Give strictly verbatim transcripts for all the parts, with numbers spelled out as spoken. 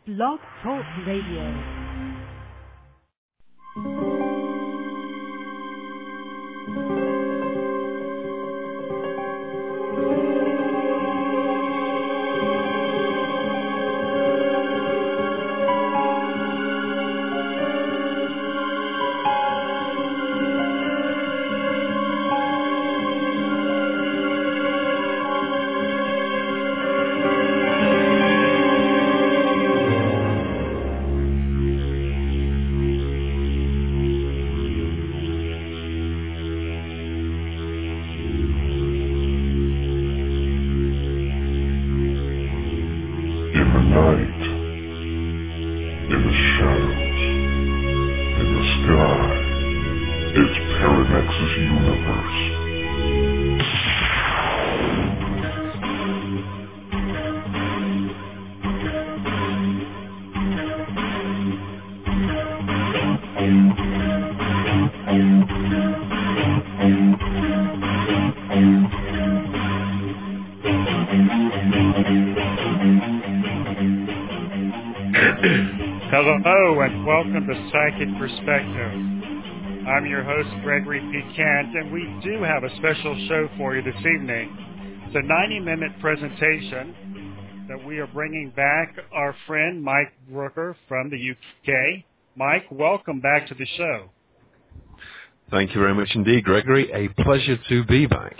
Blog Talk Radio. Hello and welcome to Psychic Perspective. I'm your host, Gregory P. Kent, and we do have a special show for you this evening. It's a ninety-minute presentation that we are bringing back our friend Mike Brooker from the U K. Mike, welcome back to the show. Thank you very much indeed, Gregory. A pleasure to be back.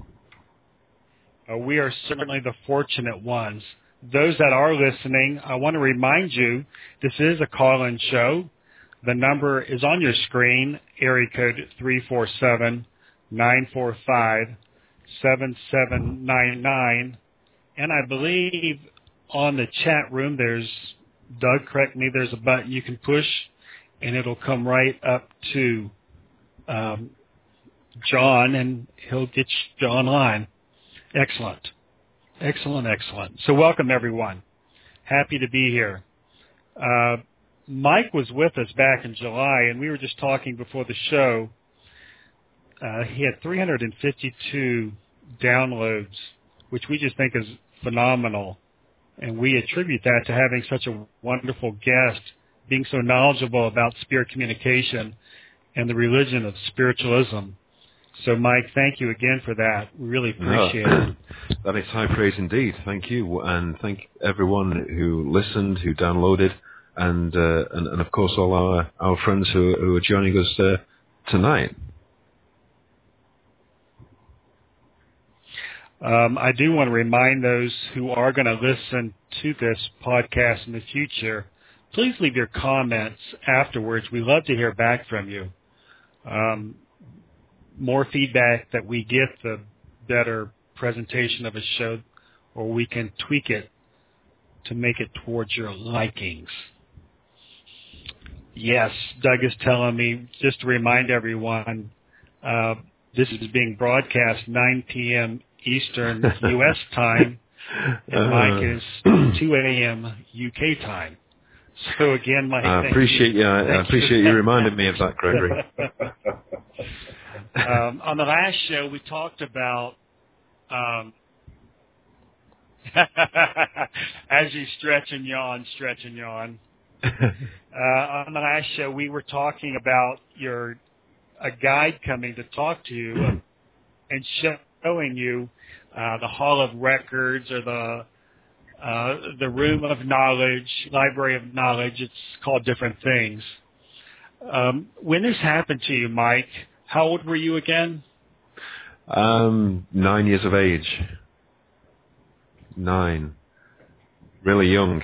Uh, we are certainly the fortunate ones. Those that are listening, I want to remind you, this is a call-in show. The number is on your screen, area code three four seven, nine four five, seven seven nine nine. And I believe on the chat room, there's, Doug, correct me, there's a button you can push, and it'll come right up to um, John, and he'll get you online. Excellent. Excellent, excellent. So welcome, everyone. Happy to be here. Uh, Mike was with us back in July, and we were just talking before the show. Uh, he had three hundred fifty-two downloads, which we just think is phenomenal. And we attribute that to having such a wonderful guest, being so knowledgeable about spirit communication and the religion of spiritualism. So, Mike, thank you again for that. We really appreciate no, it. That is high praise indeed. Thank you. And thank everyone who listened, who downloaded, and uh, and, and, of course, all our, our friends who, who are joining us uh, tonight. Um, I do want to remind those who are going to listen to this podcast in the future, please leave your comments afterwards. We love to hear back from you. Um More feedback that we get, the better presentation of a show, or we can tweak it to make it towards your likings. Yes, Doug is telling me, just to remind everyone, uh, this is being broadcast nine p.m. Eastern U S time, and Mike is two a.m. U K time. So again, Mike, I appreciate you. I appreciate you reminding me of that, Gregory. Um, on the last show, we talked about, um, as you stretch and yawn, stretch and yawn. Uh, on the last show, we were talking about your a guide coming to talk to you and showing you uh, the Hall of Records or the uh, the Room of Knowledge, Library of Knowledge. It's called different things. Um, when this happened to you, Mike, how old were you again? Um, nine years of age. Nine. Really young.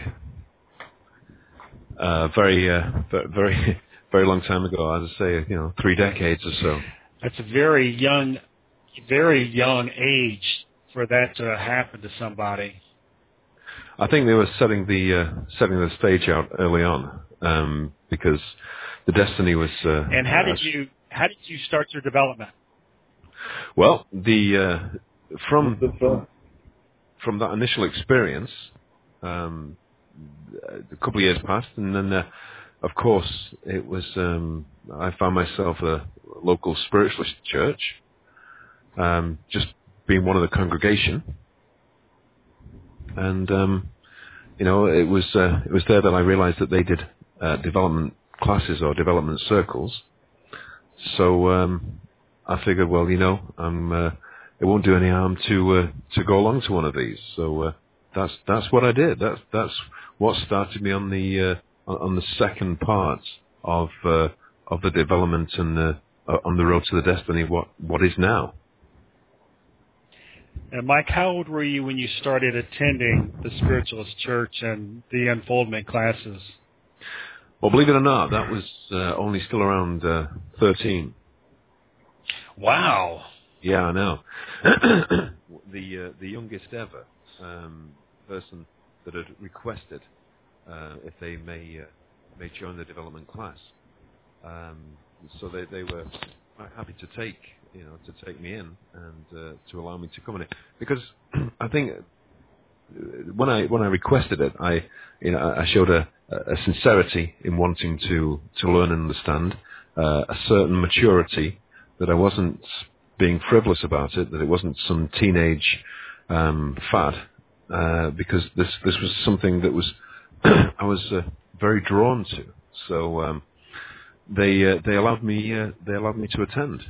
Uh, very, uh, very, very long time ago. As I say, you know, three decades or so. That's a very young, very young age for that to happen to somebody. I think they were setting the uh, setting the stage out early on um, because the destiny was. Uh, and how did you? How did you start your development? Well, the uh, from from that initial experience, um, a couple of years passed, and then, uh, of course, it was. Um, I found myself at a local spiritualist church, um, just being one of the congregation, and um, you know, it was uh, it was there that I realized that they did uh, development classes or development circles. So um, I figured, well, you know, I'm, uh, it won't do any harm to uh, to go along to one of these. So uh, that's that's what I did. That's that's what started me on the uh, on the second part of uh, of the development and uh, on the road to the destiny. What what is now? And Mike, how old were you when you started attending the Spiritualist Church and the Unfoldment classes? Well, believe it or not, that was uh, only still around uh, thirteen. Wow. Yeah, I know. the uh, the youngest ever um, person that had requested uh, if they may uh, may join the development class. Um, so they they were quite happy to take you know to take me in and uh, to allow me to come in it, because I think when I when I requested it, I you know I showed a, a sincerity in wanting to to learn and understand, uh, a certain maturity, that I wasn't being frivolous about it, that it wasn't some teenage um, fad, uh, because this this was something that was I was uh, very drawn to. So um, they uh, they allowed me uh, they allowed me to attend.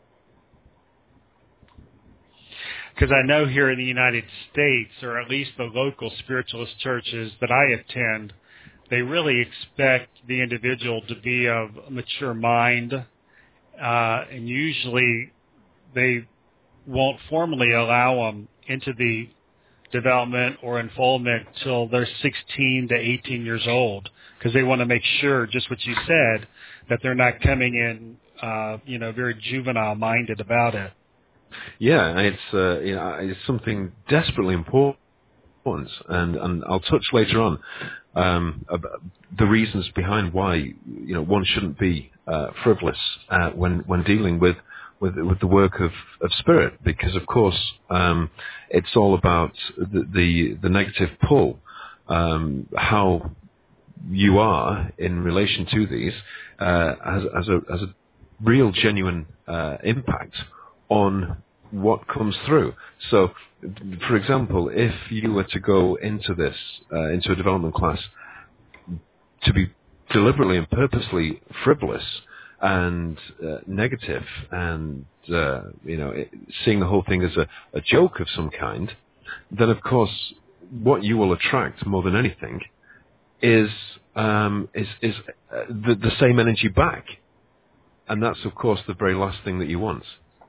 Because I know here in the United States, or at least the local spiritualist churches that I attend, they really expect the individual to be of a mature mind, uh, and usually they won't formally allow them into the development or unfoldment till they're sixteen to eighteen years old, because they want to make sure, just what you said, that they're not coming in, uh, you know, very juvenile-minded about it. Yeah, it's uh, you know, it's something desperately important, and and I'll touch later on um, about the reasons behind why you know one shouldn't be uh, frivolous uh, when when dealing with. With, with the work of, of spirit, because of course um, it's all about the the, the negative pull, um, how you are in relation to these uh, has, has a has a real genuine uh, impact on what comes through. So, for example, if you were to go into this uh, into a development class to be deliberately and purposely frivolous and uh, negative, and uh, you know, it, seeing the whole thing as a, a joke of some kind, then of course what you will attract more than anything is um, is is uh, the, the same energy back, and that's of course the very last thing that you want.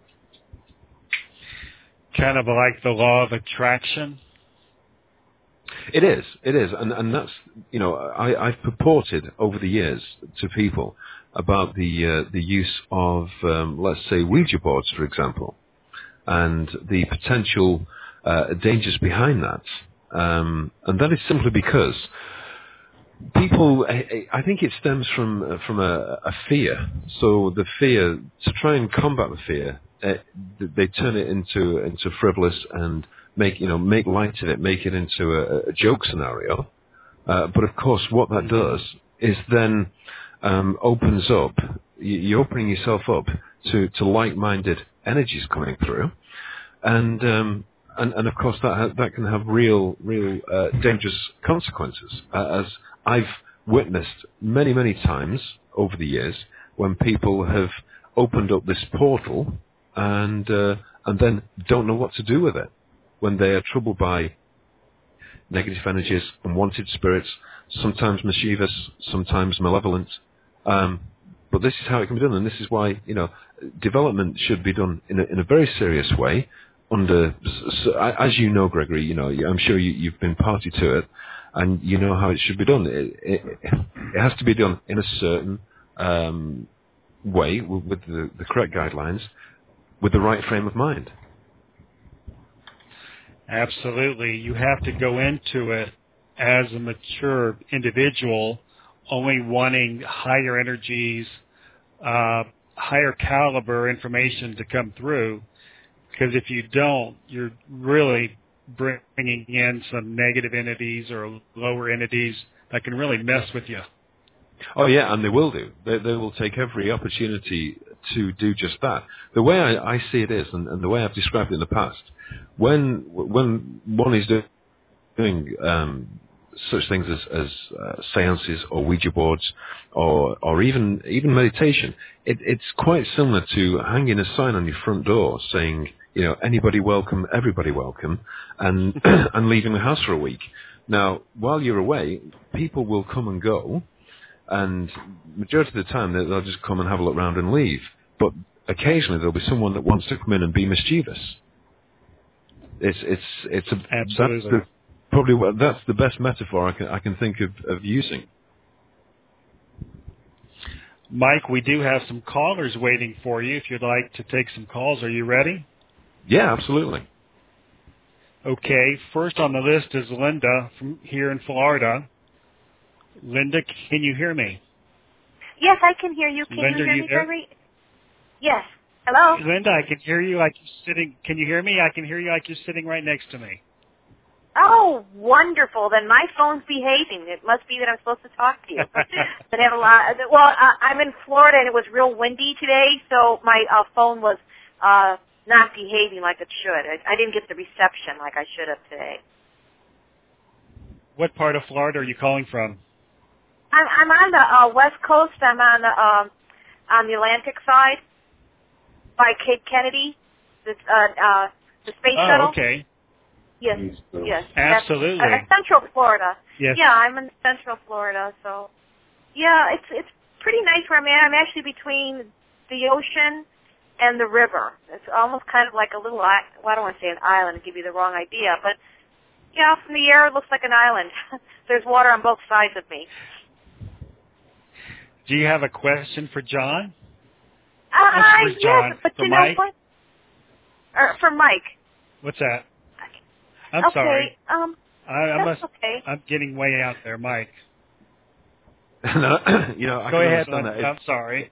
Kind of like the law of attraction. It is, it is, and and that's you know I, I've purported over the years to people about the uh, the use of um, let's say Ouija boards, for example, and the potential uh, dangers behind that, um, and that is simply because people, I, I think it stems from uh, from a, a fear. So the fear, to try and combat the fear, uh, they turn it into into frivolous and make you know make light of it, make it into a, a joke scenario. Uh, but of course, what that does is then um, opens up. You're opening yourself up to, to like-minded energies coming through, and um, and, and of course that ha- that can have real real uh, dangerous consequences, uh, as I've witnessed many many times over the years when people have opened up this portal and uh, and then don't know what to do with it when they are troubled by negative energies, unwanted spirits, sometimes mischievous, sometimes malevolent. Um, but this is how it can be done, and this is why, you know, development should be done in a, in a very serious way. Under, so, as you know, Gregory, you know, I'm sure you, you've been party to it, and you know how it should be done. It, it, it has to be done in a certain um, way, with, with the, the correct guidelines, with the right frame of mind. Absolutely. You have to go into it as a mature individual, only wanting higher energies, uh, higher caliber information to come through. Because if you don't, you're really bringing in some negative entities or lower entities that can really mess with you. Oh yeah, and they will do. They, they will take every opportunity to do just that. The way I, I see it is, and, and the way I've described it in the past, when when one is doing um, such things as, as uh, seances or Ouija boards or or even even meditation. It, it's quite similar to hanging a sign on your front door saying, you know, anybody welcome, everybody welcome, and and leaving the house for a week. Now, while you're away, people will come and go, and majority of the time they- they'll just come and have a look round and leave. But occasionally there'll be someone that wants to come in and be mischievous. It's it's it's a, Absolutely. that's the, probably what, that's the best metaphor I can I can think of, of using. Mike, we do have some callers waiting for you. If you'd like to take some calls, are you ready? Yeah, absolutely. Okay. First on the list is Linda from here in Florida. Linda, can you hear me? Yes, I can hear you. Can Linda, you hear you me, there? Gregory? Yes. Hello? Linda, I can hear you like you're sitting. Can you hear me? I can hear you like you're sitting right next to me. Oh, wonderful. Then my phone's behaving. It must be that I'm supposed to talk to you. But I have a lot. Well, uh, I'm in Florida, and it was real windy today, so my uh, phone was uh, not behaving like it should. I, I didn't get the reception like I should have today. What part of Florida are you calling from? I'm, I'm on the uh, west coast. I'm on the um, on the Atlantic side by Cape Kennedy, the uh, uh, the space Oh, shuttle. okay. Yes, yes. Absolutely. That's, uh, Central Florida. Yes. Yeah, I'm in Central Florida, so yeah, it's it's pretty nice where I'm at. I'm actually between the ocean and the river. It's almost kind of like a little, I- well, I don't want to say an island, give you the wrong idea, but yeah, from the air it looks like an island. There's water on both sides of me. Do you have a question for John? Uh, That's for John. yes, but For you Mike? know what? Or for Mike. What's that? I'm okay, sorry. um, I, I that's must. okay. I'm getting way out there, Mike. no, you know, I Go can ahead, understand Linda. that. I'm sorry.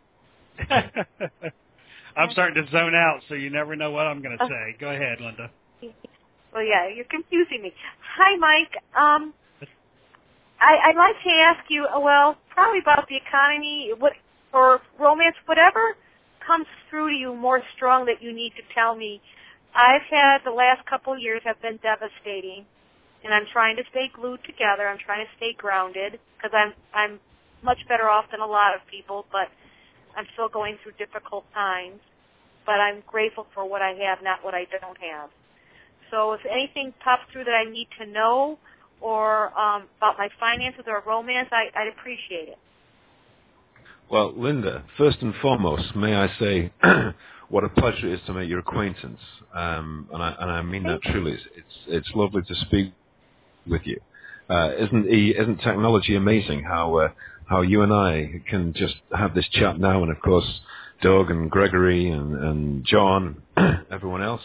I'm starting to zone out, so you never know what I'm going to say. Go ahead, Linda. Well, yeah, you're confusing me. Hi, Mike. Um, I, I'd like to ask you, uh, well, probably about the economy, what or romance, whatever comes through to you more strong that you need to tell me. I've had the last couple of years have been devastating, and I'm trying to stay glued together. I'm trying to stay grounded because I'm I'm much better off than a lot of people, but I'm still going through difficult times. But I'm grateful for what I have, not what I don't have. So if anything pops through that I need to know or um, about my finances or romance, I, I'd appreciate it. Well, Linda, first and foremost, may I say what a pleasure it is to make your acquaintance, um, and, I, and I mean that truly. It's, it's it's lovely to speak with you. Uh, isn't isn't technology amazing? How uh, how you and I can just have this chat now, and of course, Doug and Gregory and, and John, everyone else.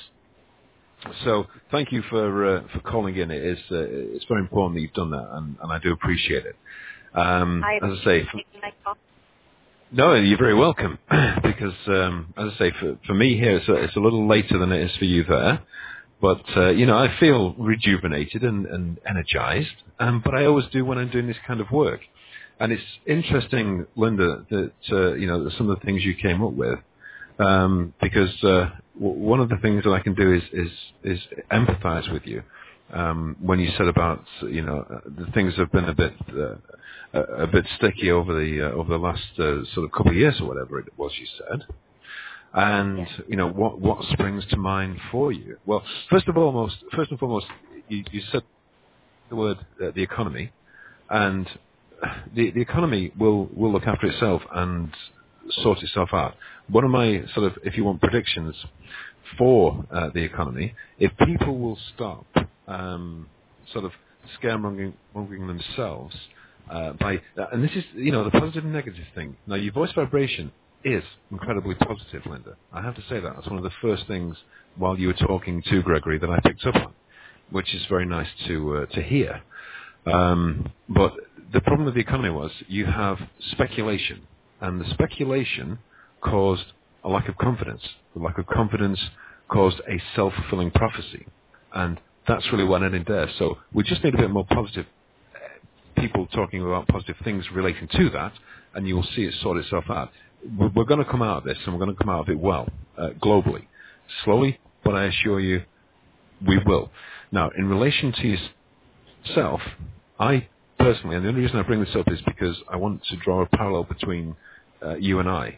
So thank you for uh, for calling in. It is uh, it's very important that you've done that, and, and I do appreciate it. Um, I as I say. appreciate my call. No, you're very welcome. Because, um, as I say, for, for me here, it's a, it's a little later than it is for you there. But, uh, you know, I feel rejuvenated and, and energized. Um, but I always do when I'm doing this kind of work. And it's interesting, Linda, that, uh, you know, some of the things you came up with. Um, because uh, w- one of the things that I can do is, is, is empathize with you. Um, when you said about, you know, uh, the things have been a bit uh, a, a bit sticky over the uh, over the last uh, sort of couple of years or whatever it was you said, and Yes. you know what what springs to mind for you? Well, first of all, most first and foremost, you, you said the word uh, the economy, and the the economy will will look after itself and sort itself out. One of my sort of, if you want, predictions for uh, the economy, if people will stop um, sort of scaremongering mongering themselves uh, by, uh, and this is, you know, the positive and negative thing. Now, your voice vibration is incredibly positive, Linda. I have to say that. That's one of the first things while you were talking to Gregory that I picked up on, which is very nice to uh, to hear. Um, but the problem with the economy was you have speculation, and the speculation caused a lack of confidence. The lack of confidence caused a self-fulfilling prophecy, and that's really what ended there. So we just need a bit more positive uh, people talking about positive things relating to that, and you will see it sort itself out. We're, we're going to come out of this, and we're going to come out of it well, uh, globally. Slowly, but I assure you, we will. Now, in relation to yourself, I personally, and the only reason I bring this up is because I want to draw a parallel between uh, you and I.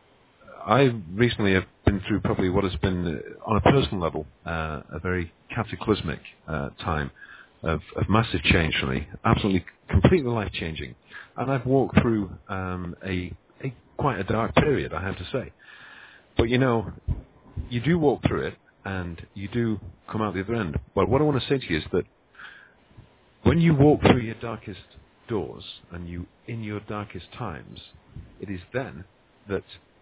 I recently have been through probably what has been, uh, on a personal level, uh, a very cataclysmic uh, time of, of massive change for me, absolutely, completely life-changing. And I've walked through um, a, a quite a dark period, I have to say. But, you know, you do walk through it, and you do come out the other end. But what I want to say to you is that when you walk through your darkest doors, and you in your darkest times, it is then that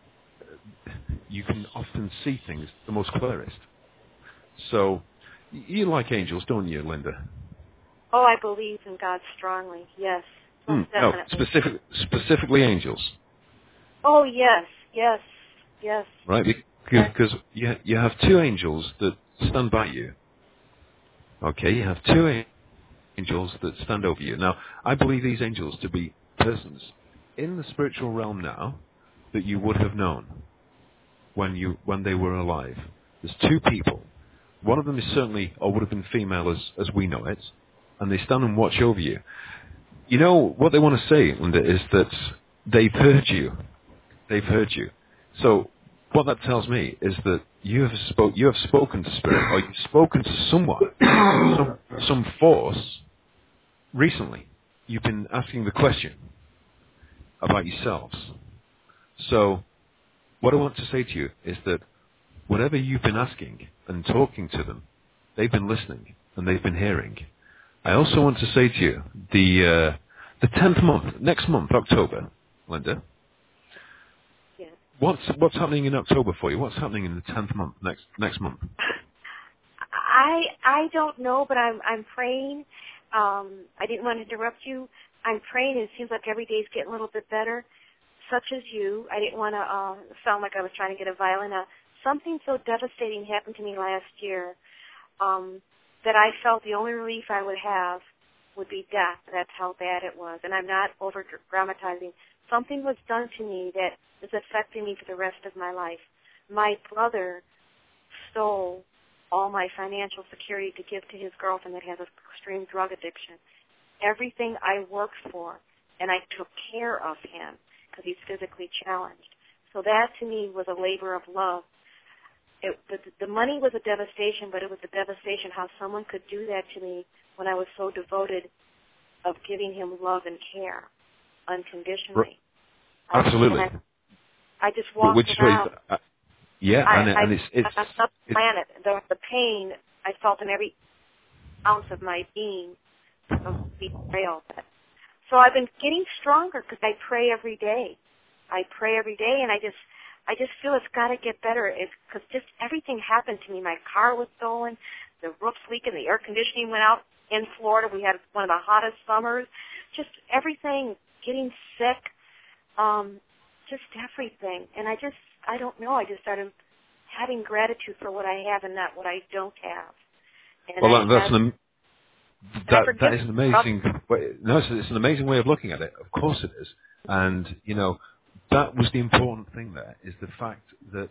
you can often see things the most clearest. So, you like angels, don't you, Linda? Oh, I believe in God strongly. Yes, most Mm, no, definitely. specific, specifically angels. Oh, yes, yes, yes. Right? Yes. Because you, you have two angels that stand by you. Okay, you have two angels. angels that stand over you. Now, I believe these angels to be persons in the spiritual realm now that you would have known when you when they were alive. There's two people. One of them is certainly, or would have been female as, as we know it, and they stand and watch over you. You know, what they want to say, Linda, is that they've heard you. They've heard you. So, what that tells me is that you have spoke, you have spoken to spirit, or you've spoken to someone, some, some force, recently. You've been asking the question about yourselves. So, what I want to say to you is that whatever you've been asking and talking to them, they've been listening and they've been hearing. I also want to say to you, the uh, the tenth month, next month, October, Linda. Yes. What's what's happening in October for you? What's happening in the tenth month next next month? I I don't know, but I'm I'm praying. Um, I didn't want to interrupt you. I'm praying. It seems like every day's getting a little bit better. Such as you, I didn't want to uh, sound like I was trying to get a violin. Uh, something so devastating happened to me last year um, that I felt the only relief I would have would be death. That's how bad it was. And I'm not over-dramatizing. Something was done to me that is affecting me for the rest of my life. My brother stole all my financial security to give to his girlfriend that has an extreme drug addiction. Everything I worked for, and I took care of him because he's physically challenged. So that to me was a labor of love. It, the, the money was a devastation, but it was a devastation how someone could do that to me when I was so devoted of giving him love and care unconditionally. Absolutely. I, I just walked Which around. Way, uh, yeah, I, and, I, and it's it's, I'm not the it's planet. The, the pain I felt in every ounce of my being of betrayal. So I've been getting stronger because I pray every day. I pray every day, and I just, I just feel it's got to get better. It's because just everything happened to me. My car was stolen, the roof's leaking, the air conditioning went out in Florida. We had one of the hottest summers. Just everything, getting sick, um, just everything. And I just, I don't know. I just started having gratitude for what I have and not what I don't have. And well, I, that, that's I, an that I that is an amazing way, no, it's, it's an amazing way of looking at it. Of course it is, and you know that was the important thing. There is the fact that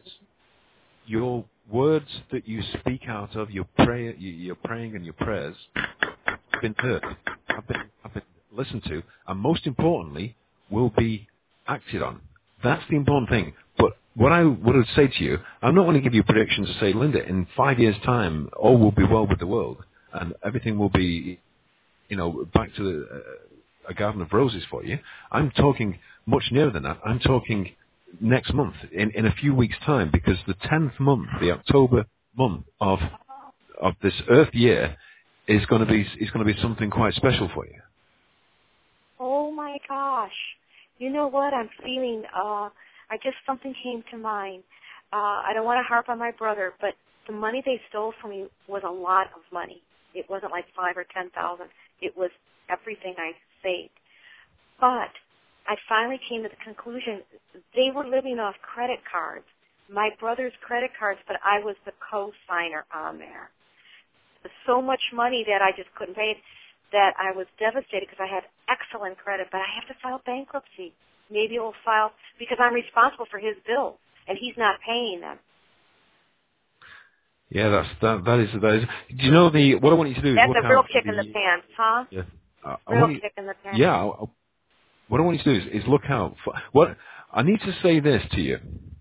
your words that you speak out of your prayer, your praying and your prayers have been heard, have been have been listened to, and most importantly, will be acted on. That's the important thing. But what I would say to you, I'm not going to give you predictions to say, Linda, in five years' time, all will be well with the world, and everything will be, you know, back to the, uh, a garden of roses for you. I'm talking much nearer than that. I'm talking next month, in, in a few weeks' time, because the tenth month, the October month of of this Earth year, is going to be is going to be something quite special for you. Oh my gosh! You know what? I'm feeling. Uh, I just something came to mind. Uh, I don't want to harp on my brother, but the money they stole from me was a lot of money. It wasn't like five or ten thousand. It was everything I saved. But I finally came to the conclusion they were living off credit cards, my brother's credit cards, but I was the co-signer on there. So much money that I just couldn't pay it, that I was devastated because I had excellent credit, but I have to file bankruptcy. Maybe we'll file because I'm responsible for his bills, and he's not paying them. Yeah, that's that. That is that is. Do you know the what I want you to do? Is That's look a real out kick the, in the pants, huh? Yeah, I, I Real want you, kick in the pants. yeah, I, what I want you to do is, is look out for what I need to say this to you,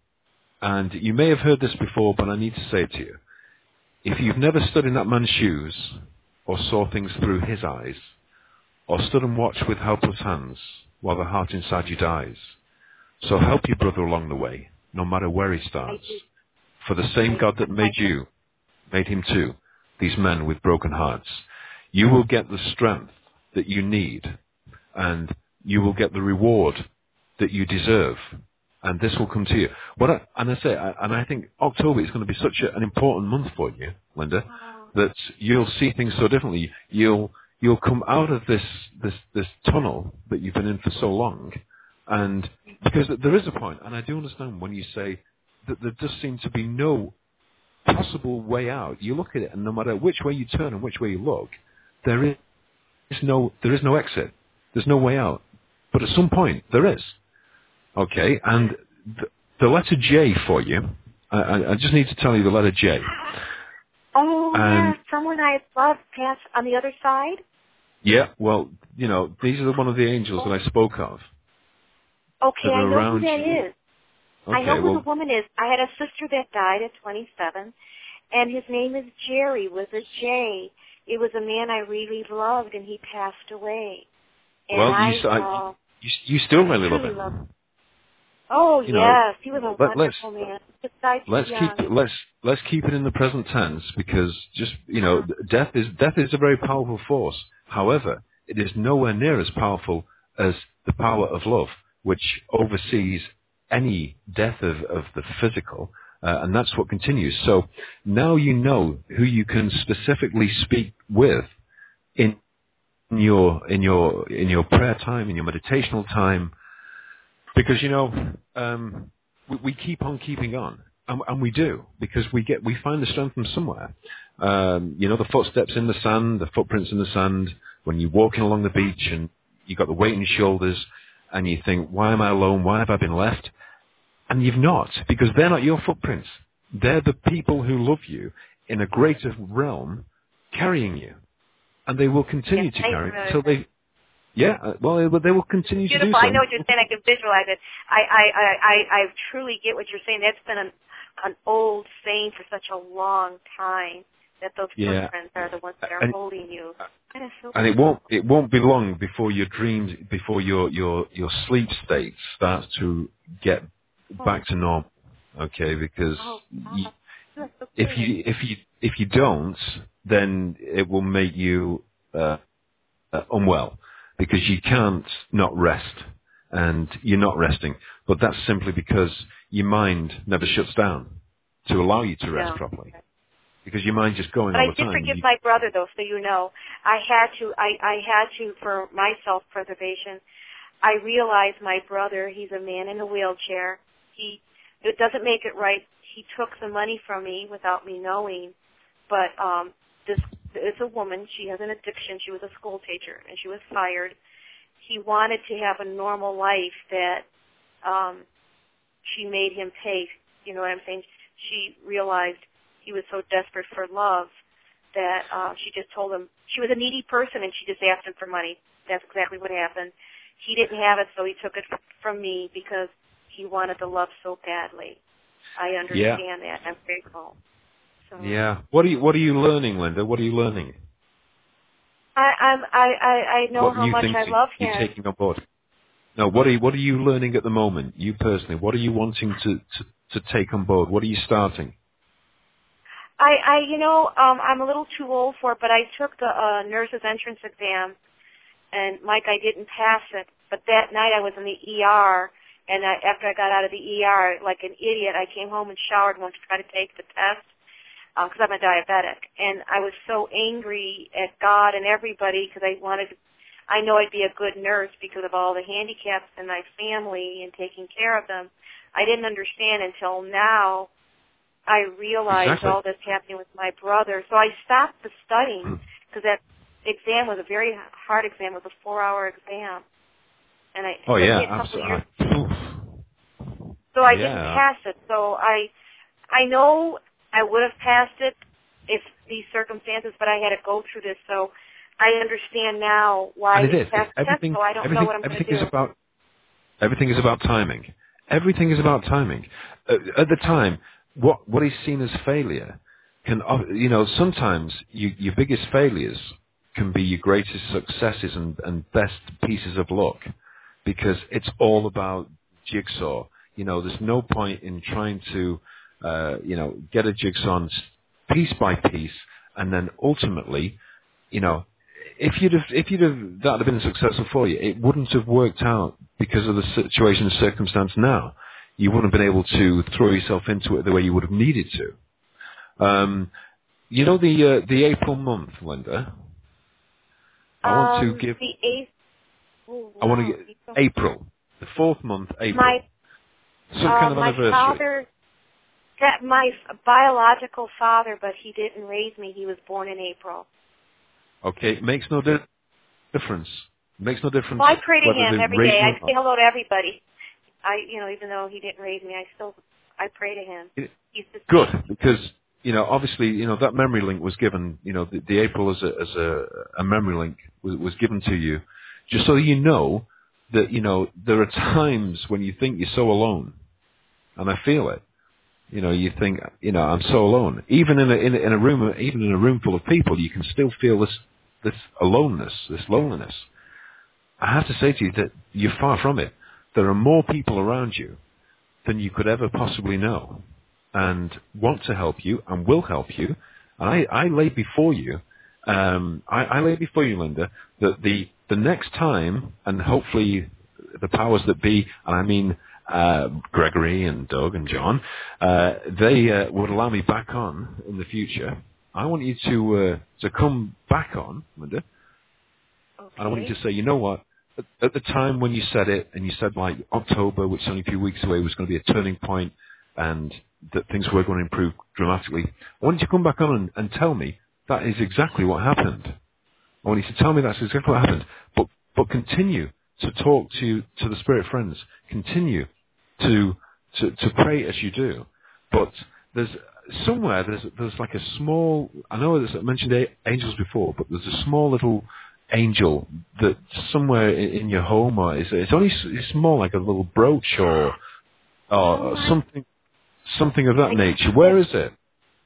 and you may have heard this before, but I need to say it to you. If you've never stood in that man's shoes, or saw things through his eyes, or stood and watched with helpless hands while the heart inside you dies, so help your brother along the way, no matter where he starts. For the same God that made you, made him too, these men with broken hearts. You will get the strength that you need, and you will get the reward that you deserve, and this will come to you. What I, and I say, I, and I think October is going to be such a, an important month for you, Linda, that you'll see things so differently. You'll you'll come out of this this this tunnel that you've been in for so long, and because there is a point, and I do understand when you say that there does seem to be no possible way out. You look at it, and no matter which way you turn and which way you look, there is no there is no exit. There's no way out. But at some point, there is. Okay, and the, the letter J for you, I, I I just need to tell you the letter J. Oh, And- yeah, someone I love passed on the other side? Yeah, well, you know, these are one of the angels that I spoke of. Okay, that I are know who around that you. is. Okay, I know who well, the woman is. I had a sister that died at twenty-seven, and his name is Jerry, with a J. It was a man I really loved, and he passed away. And well, I, you, s- I- uh, you, you still really love truly love him. him. Oh, You know, yes, he was a let, let's wonderful man. Just died too let's keep young. let's let's keep it in the present tense, because just you know, Uh-huh. death is death is a very powerful force. However, it is nowhere near as powerful as the power of love, which oversees any death of, of the physical, uh, and that's what continues. So now you know who you can specifically speak with in your in your in your prayer time, in your meditational time, because you know um, we, we keep on keeping on, and, and we do, because we get we find the strength from somewhere. Um, you know, the footsteps in the sand, the footprints in the sand. When you're walking along the beach and you got the weight in your shoulders, and you think, "Why am I alone? Why have I been left?" And you've not, because they're not your footprints. They're the people who love you in a greater realm, carrying you, and they will continue Yes, to thank carry you, it until Mother. they. Yeah, uh, well, they, they will continue to do Beautiful. so. I know what you're saying. I can visualize it. I, I, I, I, I truly get what you're saying. That's been an, an old saying for such a long time, that those Yeah. footprints are the ones that are And- holding you. That is so And it won't it won't be long before your dreams, before your your your sleep state starts to get back to normal. Okay, because Oh, y that's so if good. you if you if you don't, then it will make you uh, uh, unwell, because you can't not rest, and you're not resting. But that's simply because your mind never shuts down to allow you to rest Yeah. properly, because your mind's just going But all I the did time. forgive You- my brother, though, so you know. I had to, I, I had to, for my self-preservation, I realized my brother, he's a man in a wheelchair. He, it doesn't make it right. He took some money from me without me knowing, but um, this is a woman. She has an addiction. She was a school teacher, and she was fired. He wanted to have a normal life that um, she made him pay. You know what I'm saying? She realized he was so desperate for love that uh, she just told him she was a needy person, and she just asked him for money. That's exactly what happened. He didn't have it, so he took it from me because he wanted the love so badly. I understand that. I'm grateful. So Yeah. What are you What are you learning, Linda? What are you learning? I, I'm, I, I, I know What how new much things I you- love you're him. taking on board? No. What are you What are you learning at the moment? You personally, what are you wanting to to, to take on board? What are you starting? I, I, you know, um, I'm a little too old for it, but I took the uh, nurse's entrance exam, and Mike, I didn't pass it. But that night I was in the E R, and I, after I got out of the E R, like an idiot, I came home and showered and went to try to take the test because I'm a diabetic, and I was so angry at God and everybody because I wanted to. I know I'd be a good nurse because of all the handicaps in my family and taking care of them. I didn't understand until now. I realized Exactly. all this happening with my brother. So I stopped the studying because that exam was a very hard exam. It was a four-hour exam. And I, it Oh took yeah, me a couple of years. absolutely. So I Yeah. didn't pass it. So I I know I would have passed it if these circumstances, but I had to go through this. So I understand now why And it it's is. past Everything, so I don't everything, know what I'm going to everything do. is about everything is about timing. Everything is about timing. Uh, at the time, what what is seen as failure can, uh, you know, sometimes you, your biggest failures can be your greatest successes and, and best pieces of luck, because it's all about jigsaw. You know, there's no point in trying to, uh, you know, get a jigsaw on piece by piece, and then ultimately, you know, if you'd have, if you'd have, that had been successful for you, it wouldn't have worked out because of the situation and circumstance now. You wouldn't have been able to throw yourself into it the way you would have needed to. Um, you know, the uh, the April month, Linda. I want to Um, give. the eighth. Oh, I want to wow. get April, the fourth month, April. My Some uh, kind of my anniversary. father, that my f- biological father, but he didn't raise me. He was born in April. Okay, it makes no di- difference. It makes no difference Well, I pray to whether him they every raise day. you I or say not. hello to everybody. I, you know, even though he didn't raise me, I still, I pray to him. It- He's the Good, saint. because you know, obviously, you know that memory link was given. You know, the, the April as a as a, a memory link was, was given to you, just so you know that you know there are times when you think you're so alone, and I feel it. You know, you think, you know, I'm so alone. Even in a, in a, in a room, even in a room full of people, you can still feel this, this aloneness, this loneliness. I have to say to you that you're far from it. There are more people around you than you could ever possibly know, and want to help you and will help you. And I, I lay before you, um, I, I lay before you, Linda, that the, the next time, and hopefully the powers that be, and I mean uh, Gregory and Doug and John, uh, they uh, would allow me back on in the future. I want you to uh, to come back on, Linda, Okay. and I want you to say, you know what? At, at the time when you said it, and you said like October, which is only a few weeks away, was going to be a turning point, and that things were going to improve dramatically. I want you to come back on and, and tell me that is exactly what happened. I want you to tell me that's exactly what happened. But but continue to talk to to the spirit friends. Continue to to, to pray as you do. But there's somewhere there's there's like a small. I know there's, I mentioned a- angels before, but there's a small little angel that somewhere in, in your home, or it's, it's only s- it's small, like a little brooch or or something something of that nature. Where is it?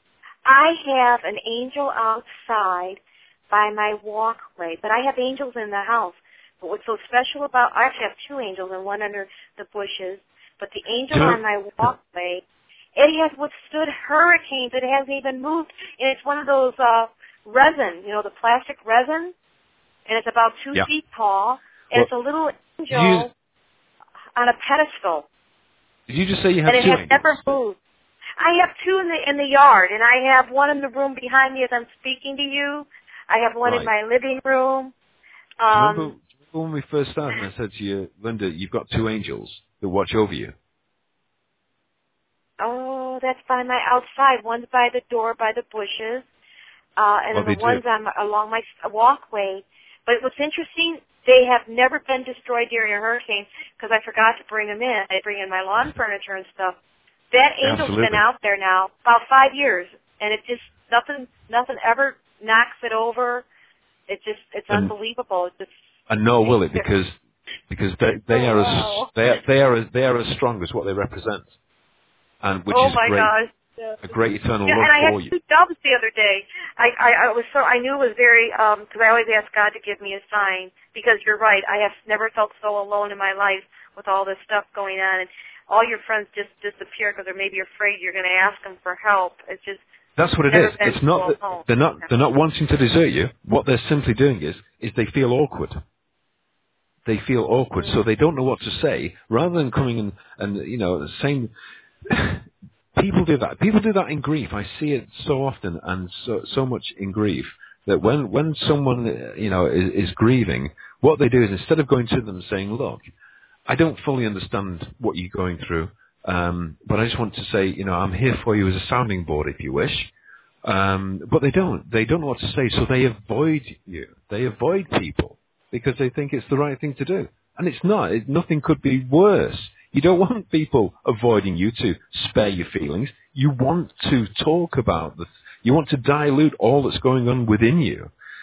I have an angel outside by my walkway, but I have angels in the house. But what's so special about, I actually have two angels and one under the bushes, but the angel You know- on my walkway, it has withstood hurricanes. It hasn't even moved, and it's one of those uh, resin, you know, the plastic resin, and it's about two Yeah. feet tall, and Well, it's a little you- angel on a pedestal, Did you just say you have and it two has angels? never moved. I have two in the in the yard, and I have one in the room behind me as I'm speaking to you. I have one in Right. my living room. Do you Um, remember, do you remember when we first started and I said to you, Linda, you've got two angels that watch over you? oh, that's by my outside. One's by the door, by the bushes, uh, and Well, then they the do. one's on my, along my walkway. But what's interesting, they have never been destroyed during a hurricane because I forgot to bring them in. I bring in my lawn furniture and stuff. That angel's Absolutely. been out there now about five years, and it just nothing, nothing ever knocks it over. It just, it's And- unbelievable. It's just, And nor will it, because because they, they are as Wow. they are, they are as they are as strong as what they represent, and which oh is my great, gosh. a great eternal Yeah, love and I for had you. two doves the other day. I, I, I was so I knew it was very um because I always ask God to give me a sign, because you're right. I have never felt so alone in my life with all this stuff going on, and all your friends just disappear because they're maybe afraid you're going to ask them for help. It's just That's what it never is. been It's not so that alone. they're not they're not wanting to desert you. What they're simply doing is is they feel awkward. They feel awkward, so they don't know what to say. Rather than coming and and you know saying, people do that. People do that in grief. I see it so often and so so much in grief that when when someone uh, you know is, is grieving, what they do is instead of going to them and saying, "Look, I don't fully understand what you're going through, um, but I just want to say, you know, I'm here for you as a sounding board if you wish." Um, but they don't. They don't know what to say, so they avoid you. They avoid people because they think it's the right thing to do. And it's not. It, nothing could be worse. You don't want people avoiding you to spare your feelings. You want to talk about this. You want to dilute all that's going on within you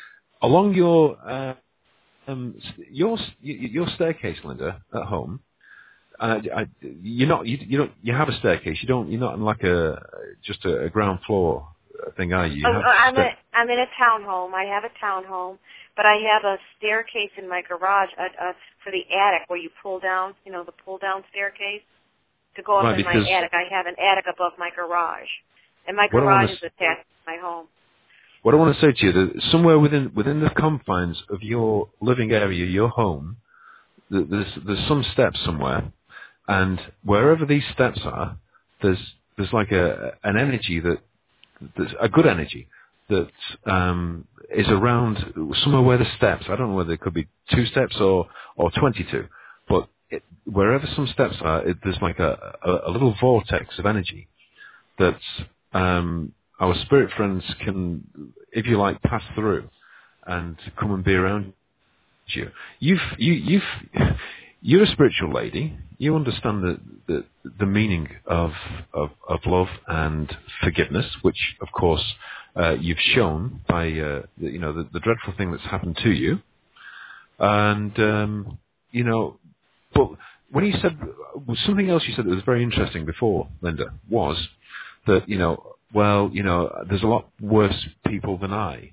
along your uh, um, your your staircase, Linda, at home. Uh, I, you're not you, you don't you have a staircase. You don't you're not in like a just a, a ground floor thing, are you? You Oh, have I'm a sta- I'm in a townhome. I have a townhome, but I have a staircase in my garage uh, uh, for the attic where you pull down, you know, the pull down staircase to go up right, in my because attic. I have an attic above my garage, and my what I garage want is to attached to my home. what I want to say to you that somewhere within within the confines of your living area, your home, th- there's there's some steps somewhere, and wherever these steps are, there's there's like a an energy that there's a good energy that um, is around somewhere where the steps. I don't know whether it could be two steps or or twenty-two, but it, wherever some steps are, it, there's like a, a, a little vortex of energy that um, our spirit friends can, if you like, pass through and come and be around you. You've you you've you're a spiritual lady. You understand the the, the meaning of, of of love and forgiveness, which of course uh, you've shown by uh, the, you know the, the dreadful thing that's happened to you. And um, you know, but when you said something else, you said that was very interesting before, Linda, was that you know, well, you know, there's a lot worse people than I.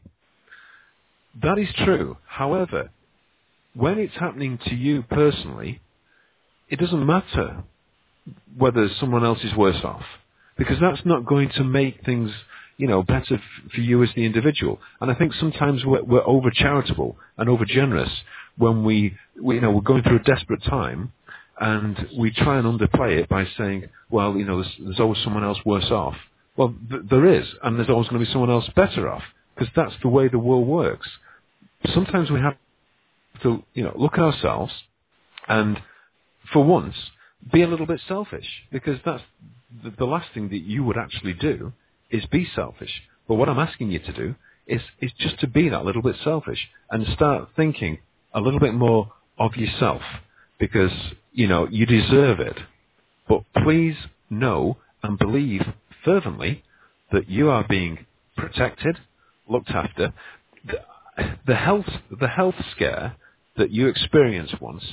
That is true. However, when it's happening to you personally, it doesn't matter whether someone else is worse off, because that's not going to make things, you know, better f- for you as the individual. And I think sometimes we're, we're over charitable and over generous when we, we, you know, we're going through a desperate time, and we try and underplay it by saying, well, you know, there's, there's always someone else worse off. Well, th- there is, and there's always going to be someone else better off, because that's the way the world works. Sometimes we have to, you know, look at ourselves and, for once, be a little bit selfish, because that's the, the last thing that you would actually do is be selfish. But what I'm asking you to do is is just to be that little bit selfish and start thinking a little bit more of yourself, because, you know, you deserve it. But please know and believe fervently that you are being protected, looked after. The, the health the health scare that you experienced once,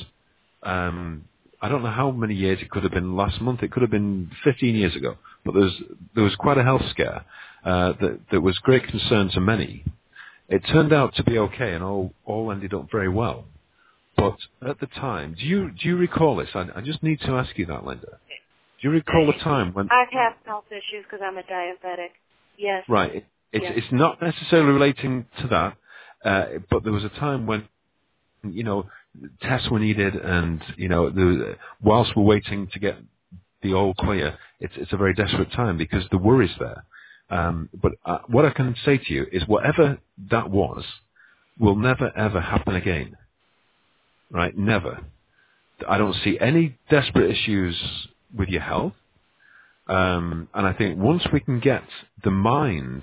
um, I don't know how many years it could have been last month, it could have been fifteen years ago, but there was, there was quite a health scare uh, that, that was great concern to many. It turned out to be okay and all, all ended up very well. But at the time, do you do you recall this? I, I just need to ask you that, Linda. Do you recall a time when... I have health issues because I'm a diabetic. Yes. Right. It, it's, yes. it's not necessarily relating to that, uh, but there was a time when, you know, tests were needed, and you know, the, whilst we're waiting to get the all clear, it's it's a very desperate time because the worry's there. Um, but uh, what I can say to you is, whatever that was, will never ever happen again. Right? Never. I don't see any desperate issues with your health, um, and I think once we can get the mind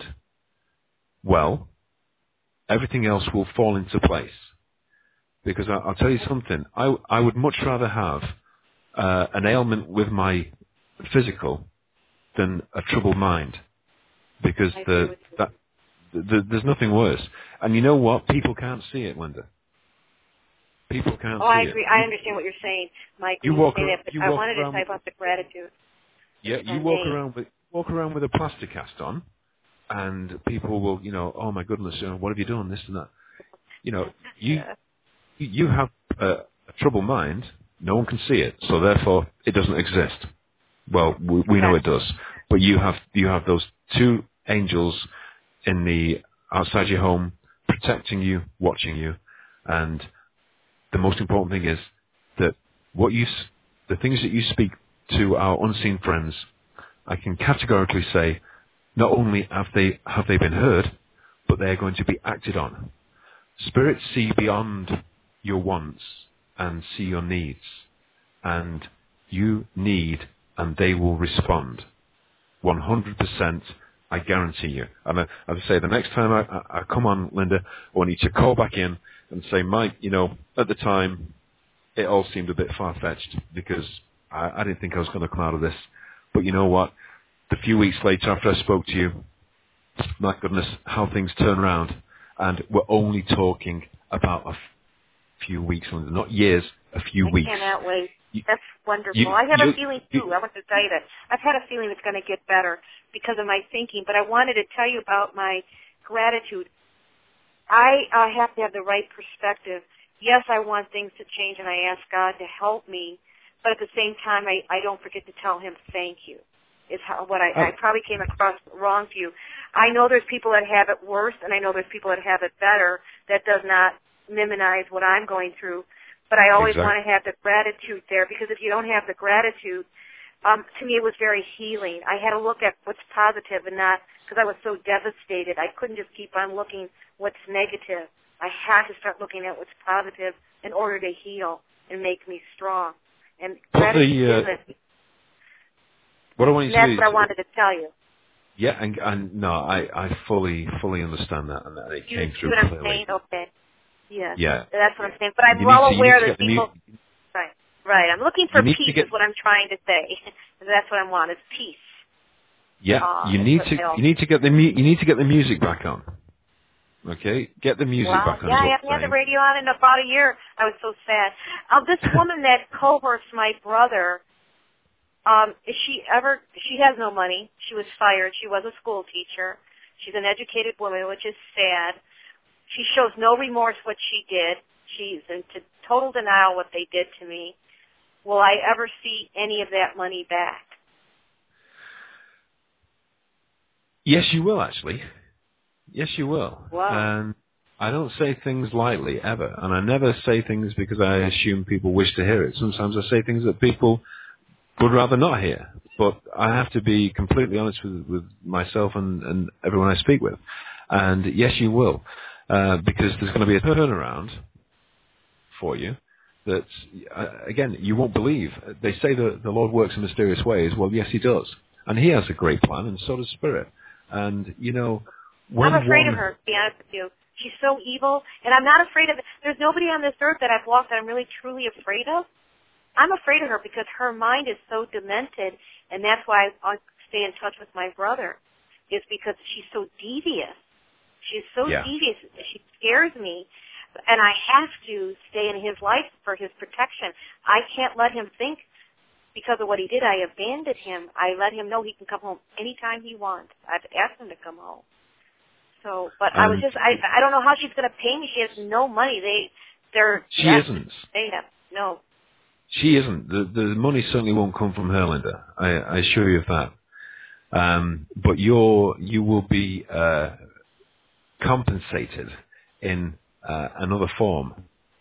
well, everything else will fall into place. Because I, I'll tell you something, I, I would much rather have uh, an ailment with my physical than a troubled mind. Because the, that, the, there's nothing worse. And you know what? People can't see it, Linda. People can't oh, see I it. agree. I understand what you're saying, Mike. You when you walk say ar- that, but you I walk wanted around to type up the gratitude. Yeah, you walk around with walk around with a plaster cast on, and people will, you know, oh my goodness, you know, what have you done? This and that. You know, you Yeah. you have a, a troubled mind. No one can see it, so therefore it doesn't exist. Well, we, we know it does, but you have you have those two angels in the outside your home protecting you, watching you, and the most important thing is that what you s- the things that you speak to our unseen friends, I can categorically say, not only have they have they been heard, but they are going to be acted on. Spirits see beyond your wants and see your needs, and you need, and they will respond. one hundred percent, I guarantee you. And I, as I say, the next time I, I, I come on, Linda, I want you to call back in and say, Mike, you know, at the time, it all seemed a bit far-fetched because I, I didn't think I was going to come out of this. But you know what? The few weeks later after I spoke to you, my goodness, how things turn around. And we're only talking about a f- few weeks, not years, a few I weeks. I cannot wait. You, That's wonderful. you, I have you, a feeling, you, too. I want to tell you that. I've had a feeling it's going to get better because of my thinking, but I wanted to tell you about my gratitude. I uh, have to have the right perspective. Yes, I want things to change, and I ask God to help me, but at the same time, I, I don't forget to tell him thank you. Is how what I, oh. I probably came across wrong to you. I know there's people that have it worse, and I know there's people that have it better. That does not minimize what I'm going through, but I always Exactly. want to have the gratitude there, because if you don't have the gratitude, um, to me it was very healing. I had to look at what's positive and not, because I was so devastated. I couldn't just keep on looking what's negative. I had to start looking at what's positive in order to heal and make me strong. And gratitude the, uh, is it. What I want you And to that's do what I is, wanted to tell you. yeah, and, and no, I, I fully, fully understand that, and that it You came see through what I'm clearly. saying? Okay. Yes. Yeah. That's what I'm saying. But I'm You well need to, you aware need to that get the mu- people... Right. Right. I'm looking for you need peace to get, is what I'm trying to say. That's what I want, is peace. yeah, Uh, you is need what to, I all- you need to get the, mu- you need to get the music back on. Okay? Get the music Wow. back on Yeah, is I what haven't I'm had the saying. radio on in about a year. I was so sad. Um, this woman that cohorts my brother, um, is she ever, she has no money. She was fired. She was a school teacher. She's an educated woman, which is sad. She shows no remorse what she did. She's into total denial what they did to me. Will I ever see any of that money back? Yes, you will, actually. Yes, you will. Wow. And I don't say things lightly, ever. And I never say things because I assume people wish to hear it. Sometimes I say things that people would rather not hear. But I have to be completely honest with, with myself and, and everyone I speak with. And yes, you will. Uh, because there's going to be a turnaround for you that, uh, again, you won't believe. They say that the Lord works in mysterious ways. Well, yes, he does. And he has a great plan, and so does Spirit. And, you know, I'm when afraid of one... her, to be honest with you. She's so evil, and I'm not afraid of it. There's nobody on this earth that I've walked that I'm really, truly afraid of. I'm afraid of her because her mind is so demented, and that's why I stay in touch with my brother, is because she's so devious. She's so Yeah. devious. She scares me, and I have to stay in his life for his protection. I can't let him think because of what he did. I abandoned him. I let him know he can come home anytime he wants. I've asked him to come home. So, but I was And just, I, I don't know how she's going to pay me. She has no money. They, they're, she yes, isn't. they have, no. She isn't. The, the money certainly won't come from her, Linda. I, I assure you of that. Um, but you're, you will be uh, compensated in uh, another form.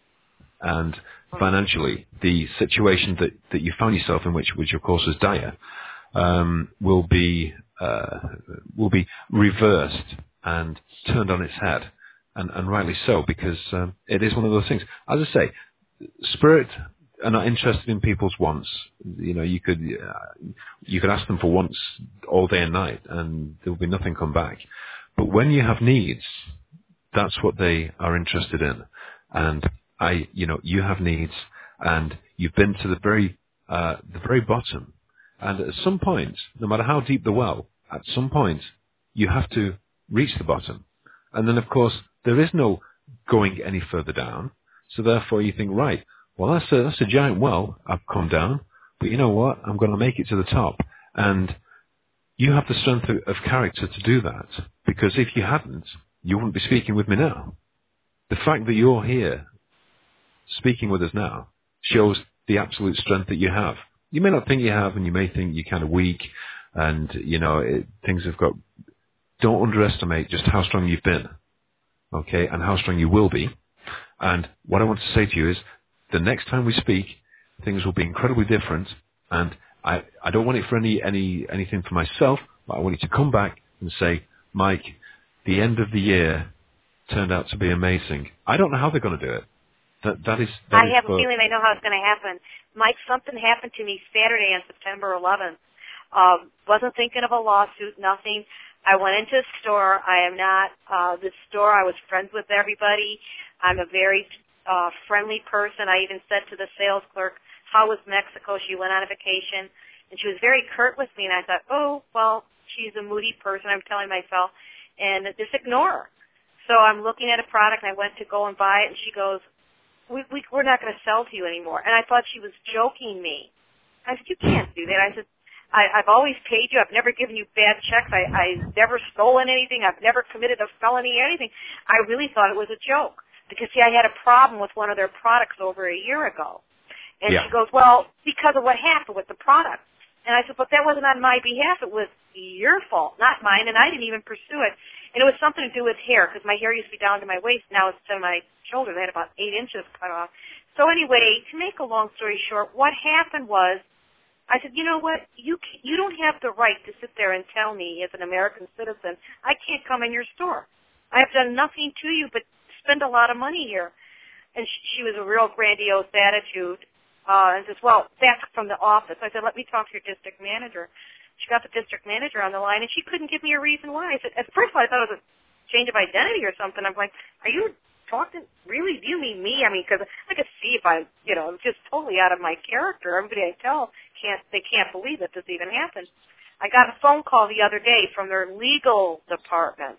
And financially, the situation that, that you found yourself in, which, which of course was dire, um, will be uh, will be reversed and turned on its head, and, and rightly so, because um, it is one of those things. As I say, Spirit are not interested in people's wants. You know, you could uh, you could ask them for wants all day and night, and there will be nothing come back. But when you have needs, that's what they are interested in. And I, you know, you have needs, and you've been to the very uh, the very bottom. And at some point, no matter how deep the well, at some point you have to reach the bottom. And then, of course, there is no going any further down. So therefore, you think, right, well, that's a that's a giant well. I've come down, but you know what? I'm going to make it to the top. And you have the strength of, of character to do that. Because if you hadn't, you wouldn't be speaking with me now. The fact that you're here speaking with us now shows the absolute strength that you have. You may not think you have, and you may think you're kind of weak, and, you know, it, things have got... Don't underestimate just how strong you've been, okay, and how strong you will be. And what I want to say to you is, the next time we speak, things will be incredibly different, and I, I don't want it for any, any anything for myself, but I want you to come back and say, Mike, the end of the year turned out to be amazing. I don't know how they're going to do it. That that is. That I is have for, a feeling I know how it's going to happen. Mike, something happened to me Saturday on September eleventh. Um, wasn't thinking of a lawsuit, nothing. I went into a store. I am not uh, the store. I was friends with everybody. I'm a very uh, friendly person. I even said to the sales clerk, "How was Mexico?" She went on a vacation, and she was very curt with me. And I thought, oh, well, she's a moody person. I'm telling myself, and just ignore her. So I'm looking at a product, and I went to go and buy it, and she goes, we, we, we're not going to sell to you anymore. And I thought she was joking me. I said, you can't do that. I said, I, I've always paid you. I've never given you bad checks. I, I've never stolen anything. I've never committed a felony or anything. I really thought it was a joke. Because, see, I had a problem with one of their products over a year ago. And yeah. she goes, well, because of what happened with the product. And I said, but that wasn't on my behalf. It was your fault, not mine, and I didn't even pursue it. And it was something to do with hair, because my hair used to be down to my waist. Now it's to my shoulders. I had about eight inches cut off. So anyway, to make a long story short, what happened was, I said, you know what, you you don't have the right to sit there and tell me, as an American citizen, I can't come in your store. I have done nothing to you but spend a lot of money here. And she, she was a real grandiose attitude. Uh, and says, well, that's from the office. I said, let me talk to your district manager. She got the district manager on the line, and she couldn't give me a reason why. I said, at first of all, I thought it was a change of identity or something. I'm like, are you talking, really, do you mean me? I mean, because I could see if I, you know, just totally out of my character. Everybody I tell, can't they can't believe that this even happened. I got a phone call the other day from their legal department.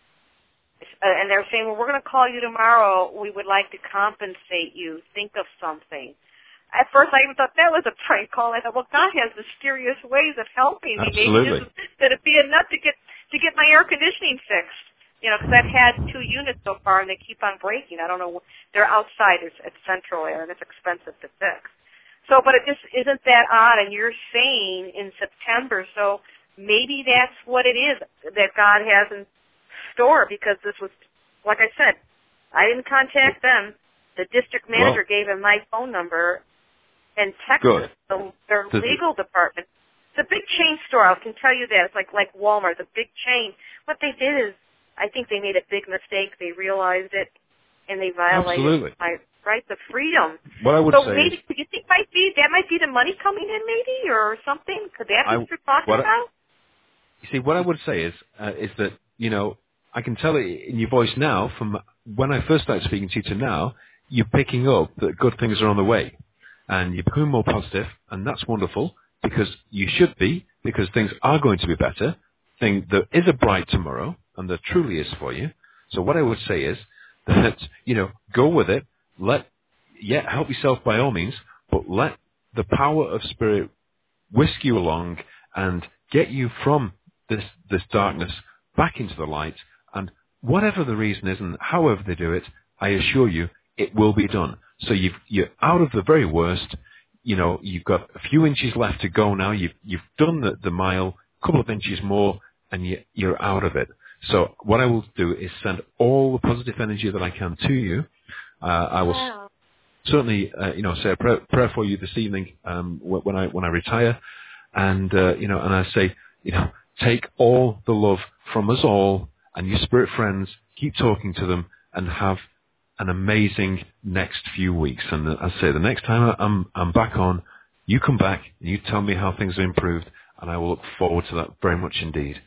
Uh, and they're saying, well, we're going to call you tomorrow. We would like to compensate you. Think of something. At first, I even thought that was a prank call. I thought, well, God has mysterious ways of helping me. Absolutely. Maybe this is going to be enough to get to get my air conditioning fixed. You know, because I've had two units so far, and they keep on breaking. I don't know. They're outside. It's, it's central air, and it's expensive to fix. So, but it just isn't that odd. And you're saying in September, so maybe that's what it is that God has in store, because this was, like I said, I didn't contact them. The district manager well, gave him my phone number. In Texas, the, their Does legal it? department, it's a big chain store, I can tell you that. It's like like Walmart, the big chain. What they did is, I think they made a big mistake. They realized it, and they violated Absolutely. my rights of freedom. What I would so say maybe, is, you think might be that might be the money coming in, maybe, or something? Could that be I, what you're talking what about? I, you see, what I would say is, uh, is that, you know, I can tell it in your voice now, from when I first started speaking to you to now, you're picking up that good things are on the way. And you're becoming more positive, and that's wonderful, because you should be, because things are going to be better. Thing, there is a bright tomorrow, and there truly is for you. So what I would say is that, you know, go with it. Let, yeah, help yourself by all means, but let the power of spirit whisk you along and get you from this, this darkness back into the light. And whatever the reason is, and however they do it, I assure you, it will be done. So you've, you're out of the very worst. You know, you've got a few inches left to go now. You've, you've done the, the mile, a couple of inches more, and you, you're out of it. So what I will do is send all the positive energy that I can to you. Uh, I will Wow. certainly, uh, you know, say a prayer, prayer for you this evening um, when I when I retire, and uh, you know, and I say, you know, take all the love from us all and your spirit friends. Keep talking to them and have an amazing next few weeks. And as I say, the next time I'm I'm back on, you come back and you tell me how things have improved, and I will look forward to that very much indeed.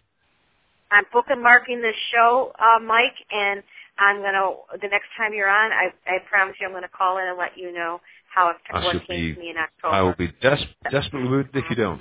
I'm bookmarking this show, uh, Mike, and I'm gonna. The next time you're on, I, I promise you, I'm gonna call in and let you know how it I what should came be, to me in October. I will be des- desperately moved if you don't.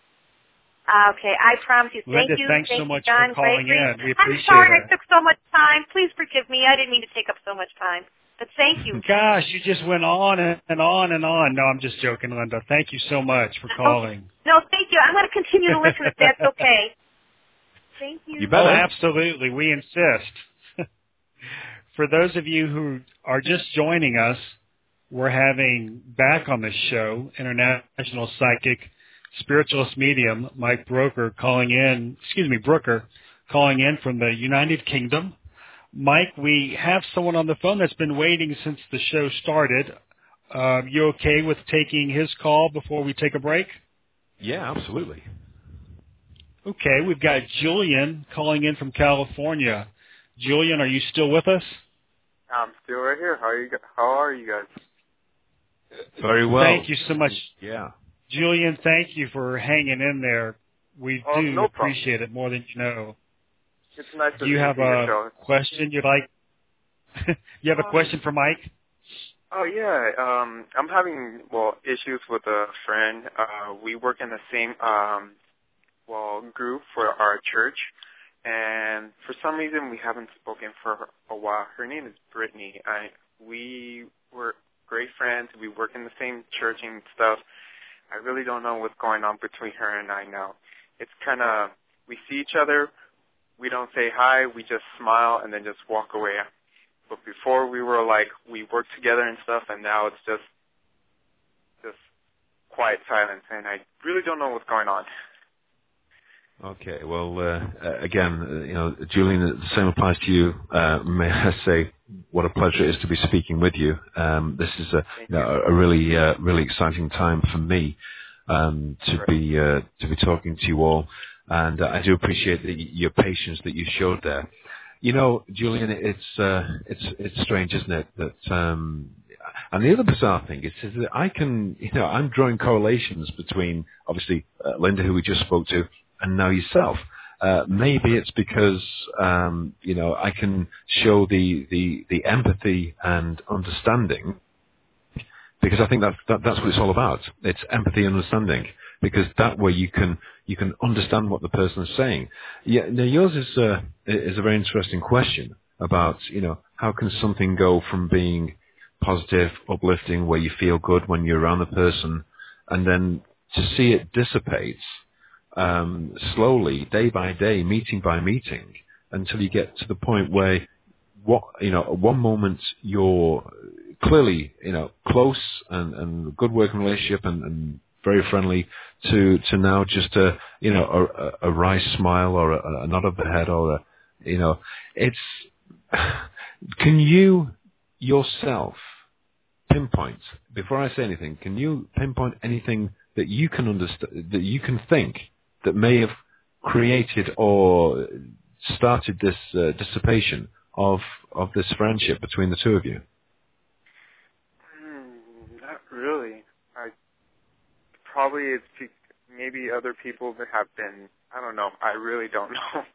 Okay, I promise you. Thank Linda, you. thanks Thank so you, much John for calling Gregory. in. We I'm appreciate sorry it. I took so much time. Please forgive me. I didn't mean to take up so much time. But thank you. Gosh, you just went on and on and on. No, I'm just joking, Linda. Thank you so much for calling. No, thank you. I'm going to continue to listen if that's okay. Thank you. You Oh, better. absolutely. We insist. For those of you who are just joining us, we're having back on the show international psychic spiritualist medium Mike Brooker calling in, excuse me, Brooker calling in from the United Kingdom. Mike, we have someone on the phone that's been waiting since the show started. Uh, you okay with taking his call before we take a break? Yeah, absolutely. Okay, we've got Julian calling in from California. Julian, are you still with us? I'm still right here. How are you? How are you guys? Very well. Thank you so much. Yeah. Julian, thank you for hanging in there. We Oh, do no appreciate it more than you know. It's nice to Do you have see your a show. question you'd like? You have a Um, question for Mike? Oh yeah. Um, I'm having well issues with a friend. Uh, we work in the same um, well group for our church, and for some reason we haven't spoken for a while. Her name is Brittany. I we were great friends. We work in the same church and stuff. I really don't know what's going on between her and I now. It's kind of, we see each other, we don't say hi, we just smile and then just walk away. But before we were like, we worked together and stuff, and now it's just, just quiet silence, and I really don't know what's going on. Okay, well, uh, again, uh, you know, Julian, the same applies to you. Uh, may I say what a pleasure it is to be speaking with you. Um, this is a, you know, a really, uh, really exciting time for me um, to Right. be uh, to be talking to you all, and uh, I do appreciate the, your patience that you showed there. You know, Julian, it's uh, it's it's strange, isn't it? That um, and the other bizarre thing is, is that I can, you know, I'm drawing correlations between obviously uh, Linda, who we just spoke to, and now yourself. Uh, maybe it's because um, you know I can show the, the, the empathy and understanding, because I think that, that that's what it's all about. It's empathy and understanding, because that way you can you can understand what the person is saying. Yeah, now yours is a is a very interesting question about, you know, how can something go from being positive, uplifting, where you feel good when you're around the person, and then to see it dissipate um, slowly, day by day, meeting by meeting, until you get to the point where, what you know, at one moment you're clearly, you know, close and, and good working relationship and, and very friendly, to to now just a, you know, a, a, a wry smile or a, a nod of the head, or a, you know, it's. Can you yourself pinpoint, before I say anything, can you pinpoint anything that you can understand, that you can think, that may have created or started this uh, dissipation of of this friendship between the two of you? Hmm, not really. I probably it's pe- maybe other people that have been. I don't know. I really don't know.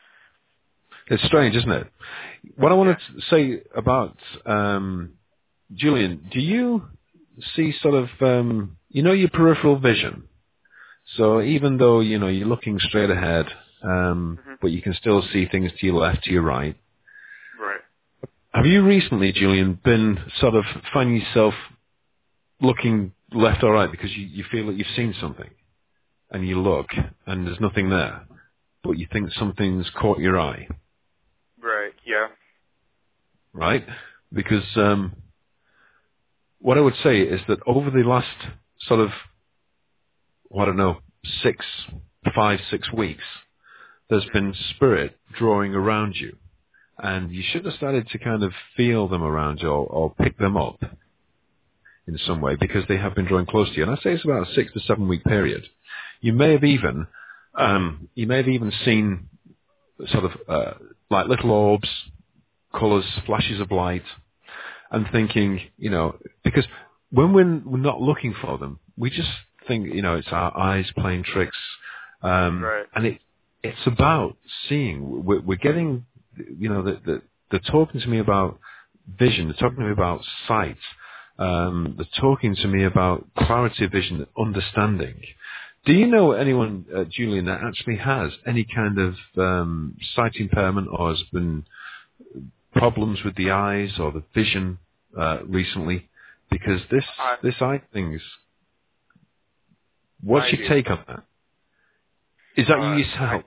It's strange, isn't it? What I want to say about um, Julian, do you see sort of, um, you know, your peripheral vision? So even though, you know, you're looking straight ahead, um, Mm-hmm. but you can still see things to your left, to your right. Right. Have you recently, Julian, been sort of finding yourself looking left or right because you, you feel that you've seen something, and you look and there's nothing there, but you think something's caught your eye? Right. Yeah. Right? Because um, what I would say is that over the last sort of, I don't know, six, five, six weeks, there's been spirit drawing around you, and you should have started to kind of feel them around you, or, or pick them up in some way, because they have been drawing close to you. And I say it's about a six to seven week period. You may have even, um, you may have even seen sort of uh, like little orbs, colours, flashes of light, and thinking, you know, because when we're, we're not looking for them, we just think, you know, it's our eyes playing tricks, um, Right. and it it's about seeing. We're, we're getting, you know, the, the, they're talking to me about vision. They're talking to me about sight. Um, they're talking to me about clarity of vision, understanding. Do you know anyone, uh, Julian, that actually has any kind of um, sight impairment, or has been problems with the eyes or the vision uh, recently? Because this I, this eye thing's. What's I your do. take on that? Is that you Uh, yourself?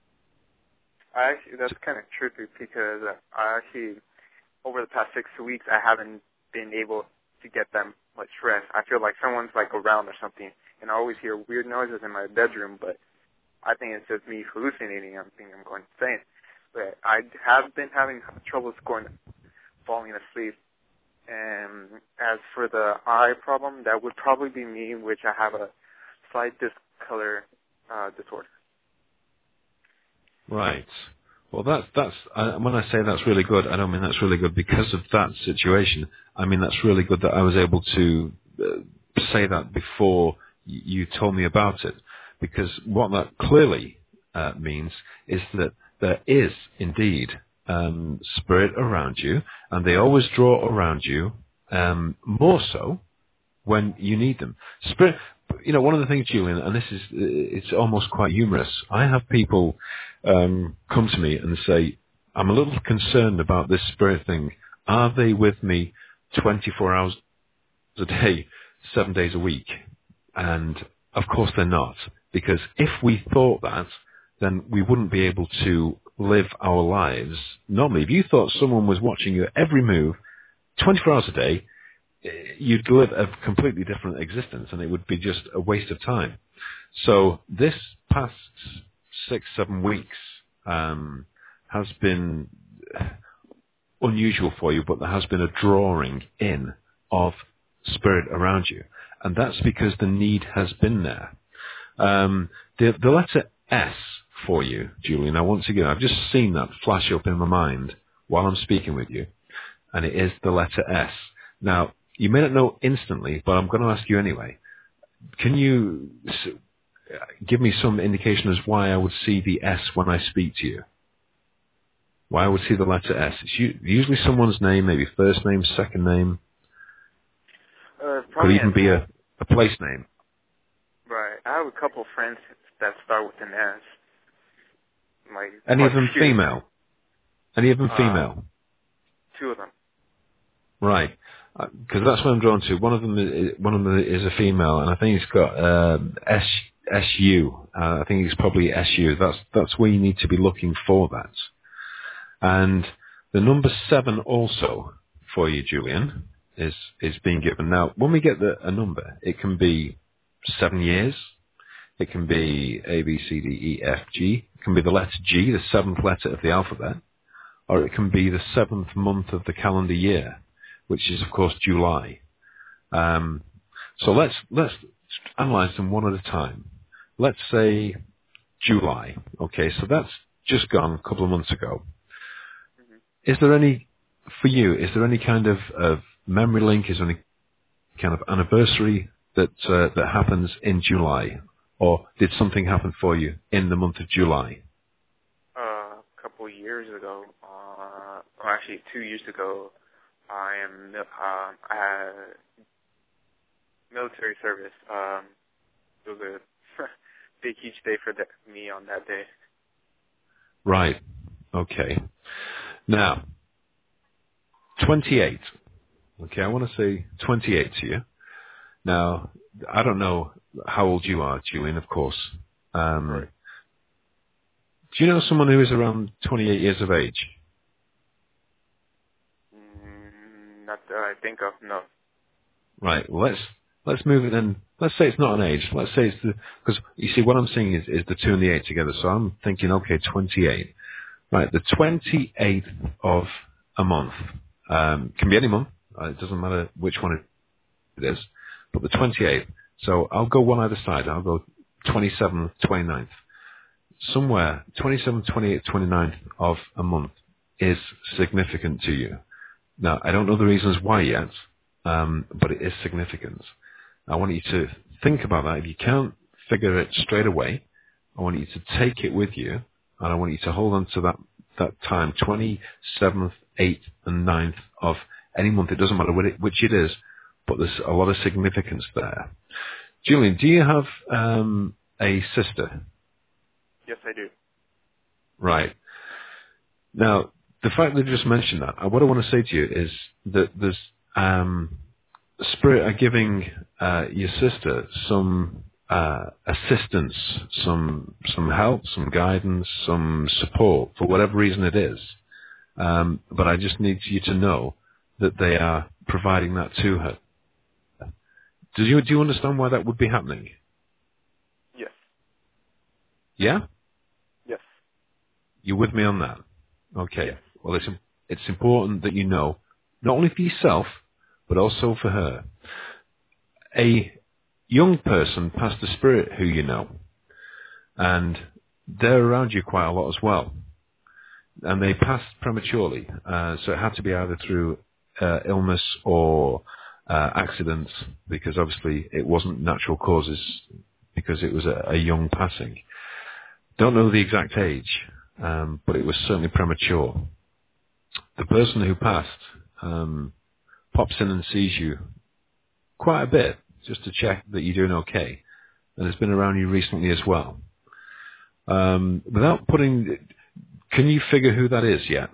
I, I actually, that's kind of tricky, because I actually, over the past six weeks, I haven't been able to get them much rest. I feel like someone's like around or something, and I always hear weird noises in my bedroom, but I think it's just me hallucinating. I'm thinking I'm going insane. But I have been having troubles going, falling asleep. And as for the eye problem, that would probably be me, which I have a slight discolor uh, disorder. Right. Well, that's that's. Uh, when I say that's really good, I don't mean that's really good because of that situation. I mean that's really good that I was able to uh, say that before y- you told me about it, because what that clearly uh, means is that there is indeed um, spirit around you, and they always draw around you, um, more so when you need them. Spirit. you know, one of the things, Julian, and this is, it's almost quite humorous. I have people um, come to me and say, I'm a little concerned about this spirit thing. Are they with me twenty-four hours a day, seven days a week? And of course they're not, because if we thought that, then we wouldn't be able to live our lives normally. If you thought someone was watching your every move twenty-four hours a day, you'd live a completely different existence, and it would be just a waste of time. So this past six, seven weeks um, has been unusual for you, but there has been a drawing in of spirit around you, and that's because the need has been there. Um, the, the letter S for you, Julian, now once again, I've just seen that flash up in my mind while I'm speaking with you, and it is the letter S. Now, you may not know instantly, but I'm going to ask you anyway. Can you s- give me some indication as why I would see the S when I speak to you? Why I would see the letter S? It's u- usually someone's name, maybe first name, second name. Uh, Could probably even be a, a place name. Right. I have a couple friends that start with an S. Like Any of quite a them few. female? Any of them Uh, female? Two of them. Right. Because that's what I'm drawn to. One of them is, one of them is a female, and I think it's got um, S S U. Uh, I think it's probably S U. That's that's where you need to be looking for that. And the number seven also for you, Julian, is is being given. Now, when we get the, a number, it can be seven years. It can be A, B, C, D, E, F, G. It can be the letter G, the seventh letter of the alphabet, or it can be the seventh month of the calendar year, which is, of course, July. Um, so let's let's analyze them one at a time. Let's say July. Okay, so that's just gone a couple of months ago. Mm-hmm. Is there any, for you, is there any kind of, of memory link? Is there any kind of anniversary that uh, that happens in July? Or did something happen for you in the month of July? Uh, a couple of years ago, uh, or actually two years ago, I am uh, I had military service. Um, it was a big, huge day for the, me on that day. Right. Okay. Now, twenty-eight. Okay, I want to say twenty-eight to you. Now, I don't know how old you are, Julian, of course. Um, Right. Do you know someone who is around twenty-eight years of age? Mm, not that I think of, no. Right. Well, let's let's move it then. Let's say it's not an age. Let's say it's the, because you see what I'm seeing is, is the two and the eight together. So I'm thinking, okay, twenty-eight. Right. The twenty-eighth of a month um, can be any month. Uh, it doesn't matter which one it is, but the twenty-eighth. So I'll go one either side. I'll go twenty-seventh, twenty-ninth. Somewhere twenty-seventh, twenty-eighth, twenty-ninth of a month is significant to you. Now, I don't know the reasons why yet, um, but it is significant. I want you to think about that. If you can't figure it straight away, I want you to take it with you, and I want you to hold on to that, that time, twenty-seventh, eighth, and ninth of any month. It doesn't matter which it, which it is, but there's a lot of significance there. Julian, do you have um, a sister? Yes, I do. Right. Now, the fact that you just mentioned that, uh, what I want to say to you is that there's um, Spirit are giving uh, your sister some uh, assistance, some some help, some guidance, some support for whatever reason it is. Um, but I just need you to know that they are providing that to her. Do you do you understand why that would be happening? Yes. Yeah? Yes. You're with me on that? Okay. Yes. Well, it's it's important that you know, not only for yourself, but also for her. A young person passed the Spirit who you know, and they're around you quite a lot as well. And they passed prematurely, uh, so it had to be either through uh, illness or uh, accidents, because obviously it wasn't natural causes, because it was a, a young passing. Don't know the exact age, um, but it was certainly premature. The person who passed um, pops in and sees you quite a bit, just to check that you're doing okay. and has been around you recently as well. Um, without putting, can you figure who that is yet?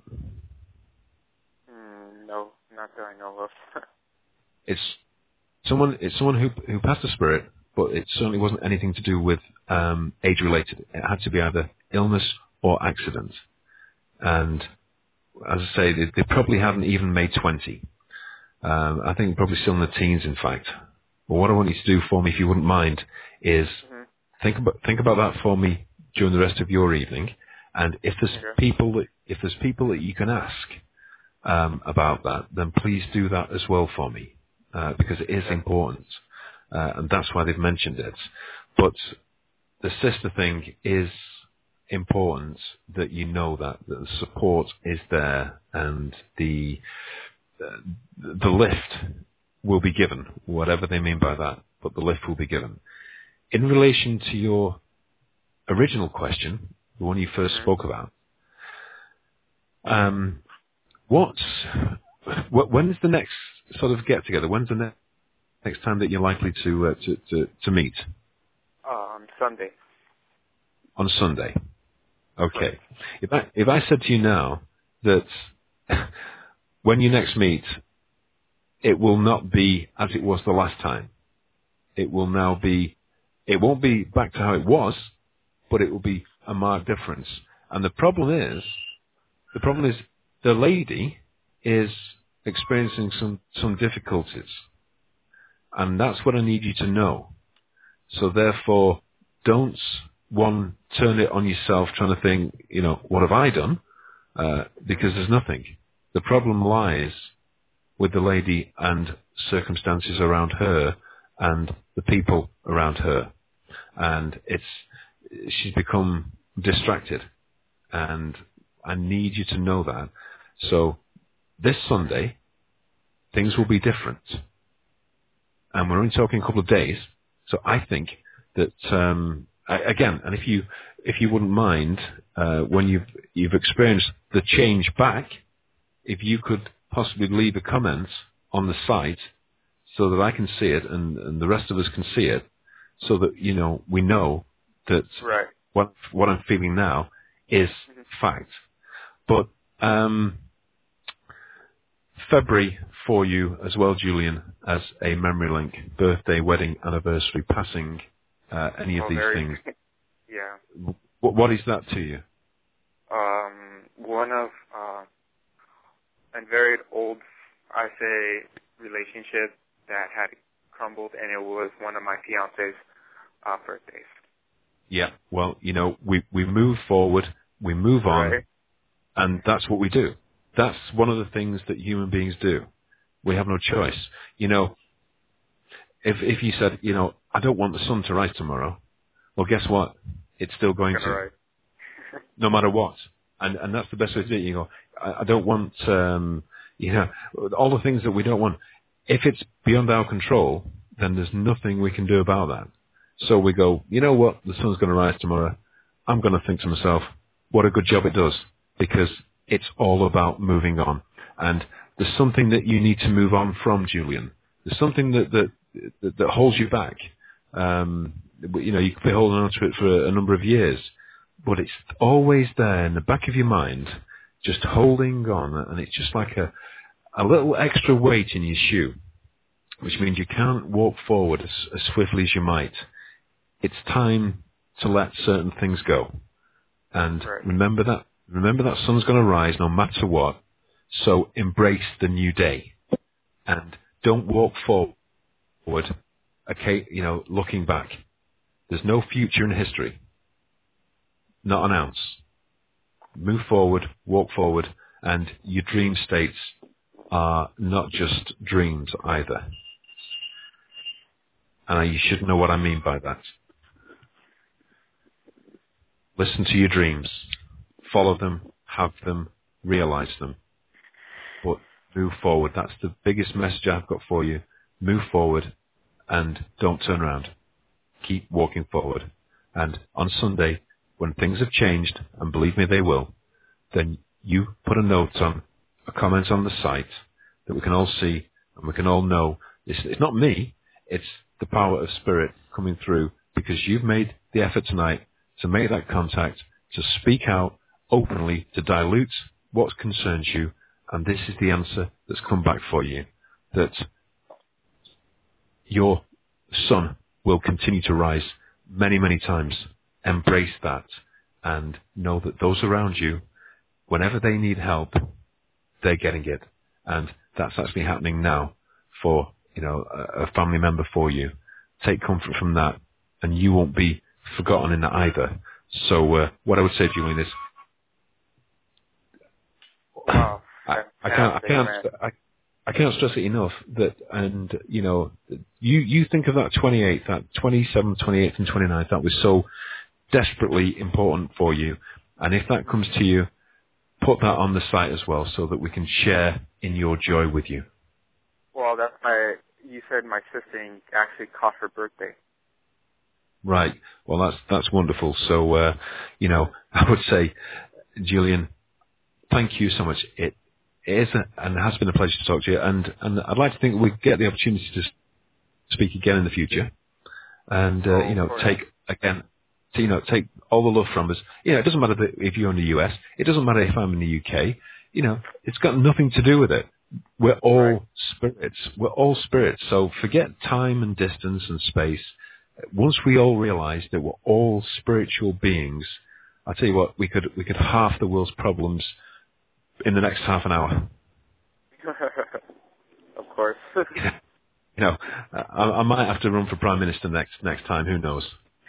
Mm, no, not that I know of. It's someone. It's someone who who passed the spirit, but it certainly wasn't anything to do with um, age related. It had to be either illness or accident. And as I say, they, they probably hadn't even made twenty. Um, I think probably still in the teens, in fact. But what I want you to do for me, if you wouldn't mind, is Mm-hmm. think about think about that for me during the rest of your evening. And if there's Okay. people that if there's people that you can ask um, about that, then please do that as well for me, uh, because it is Okay. important, uh, and that's why they've mentioned it. But the sister thing is important, that you know that, that the support is there, and the uh, the lift will be given, whatever they mean by that, but the lift will be given. In relation to your original question, the one you first Mm-hmm. spoke about, um, what's, wh- when is the next sort of get together? When's the ne- next time that you're likely to, uh, to, to, to meet? Uh, on Sunday. On Sunday. Okay. Right. If I, if I said to you now that when you next meet, it will not be as it was the last time. It will now be, it won't be back to how it was, but it will be a marked difference. And the problem is, the problem is the lady is experiencing some, some difficulties. And that's what I need you to know. So therefore, don't, one, turn it on yourself trying to think, you know, what have I done? Uh, because there's nothing. The problem lies with the lady and circumstances around her and the people around her. And it's, she's become distracted. And I need you to know that. So this Sunday, things will be different. And we're only talking a couple of days. So I think that, um, I, again, and if you, if you wouldn't mind, uh, when you've, you've experienced the change back, if you could possibly leave a comment on the site so that I can see it and, and the rest of us can see it, so that, you know, we know that Right. what, what I'm feeling now is Mm-hmm. fact. But, um, February for you as well, Julian, as a memory link, birthday, wedding, anniversary, passing, uh, any of Oh, these very. things. Yeah. What, what is that to you? Um, one of uh, a very old, I say, relationship that had crumbled, and it was one of my fiance's uh, birthdays. Yeah, well, you know, we, we move forward, we move on, Right. and that's what we do. That's one of the things that human beings do. We have no choice. You know, if if you said, you know, I don't want the sun to rise tomorrow, well, guess what? It's still going Gonna to, write. no matter what. And and that's the best way to do it. You go, I, I don't want, um, you know, all the things that we don't want. If it's beyond our control, then there's nothing we can do about that. So we go, you know what? The sun's going to rise tomorrow. I'm going to think to myself, what a good job it does, because it's all about moving on. And there's something that you need to move on from, Julian. There's something that that that, that holds you back. Um, you know, you could be holding on to it for a number of years, but it's always there in the back of your mind, just holding on, and it's just like a a little extra weight in your shoe, which means you can't walk forward as, as swiftly as you might. It's time to let certain things go. And Right. remember that, remember that sun's going to rise no matter what. So embrace the new day and don't walk forward, okay, you know, looking back. There's no future in history. Not an ounce. Move forward, walk forward, and your dream states are not just dreams either. And you should know what I mean by that. Listen to your dreams. Follow them, have them, realize them. But move forward. That's the biggest message I've got for you. Move forward and don't turn around. Keep walking forward. And on Sunday, when things have changed, and believe me they will, then you put a note on, a comment on the site that we can all see and we can all know. It's, it's not me, it's the power of spirit coming through because you've made the effort tonight to make that contact, to speak out openly, to dilute what concerns you, and this is the answer that's come back for you, that your sun will continue to rise many, many times. Embrace that and know that those around you, whenever they need help, they're getting it. And that's actually happening now for, you know, a, a family member for you. Take comfort from that, and you won't be forgotten in that either. So uh, what I would say, Julian, is Wow. I, I can't, I can't, I, I can't stress it enough that, and you know, you you think of that twenty-eighth, that twenty-seventh, twenty-eighth, and twenty-ninth. That was so desperately important for you, and if that comes to you, put that on the site as well, so that we can share in your joy with you. Well, that's my. You said my sister actually caught her birthday. Right. Well, that's that's wonderful. So, uh, you know, I would say, Julian, thank you so much. It is a, and has been a pleasure to talk to you, and and I'd like to think we get the opportunity to speak again in the future, and uh, Oh, you know, of take again, to, you know, take all the love from us. You know, it doesn't matter that if you're in the U S, it doesn't matter if I'm in the U K. You know, it's got nothing to do with it. We're all Right. spirits. We're all spirits. So forget time and distance and space. Once we all realise that we're all spiritual beings, I tell you what, we could we could halve the world's problems in the next half an hour. Of course. You know, I, I might have to run for prime minister next next time. Who knows?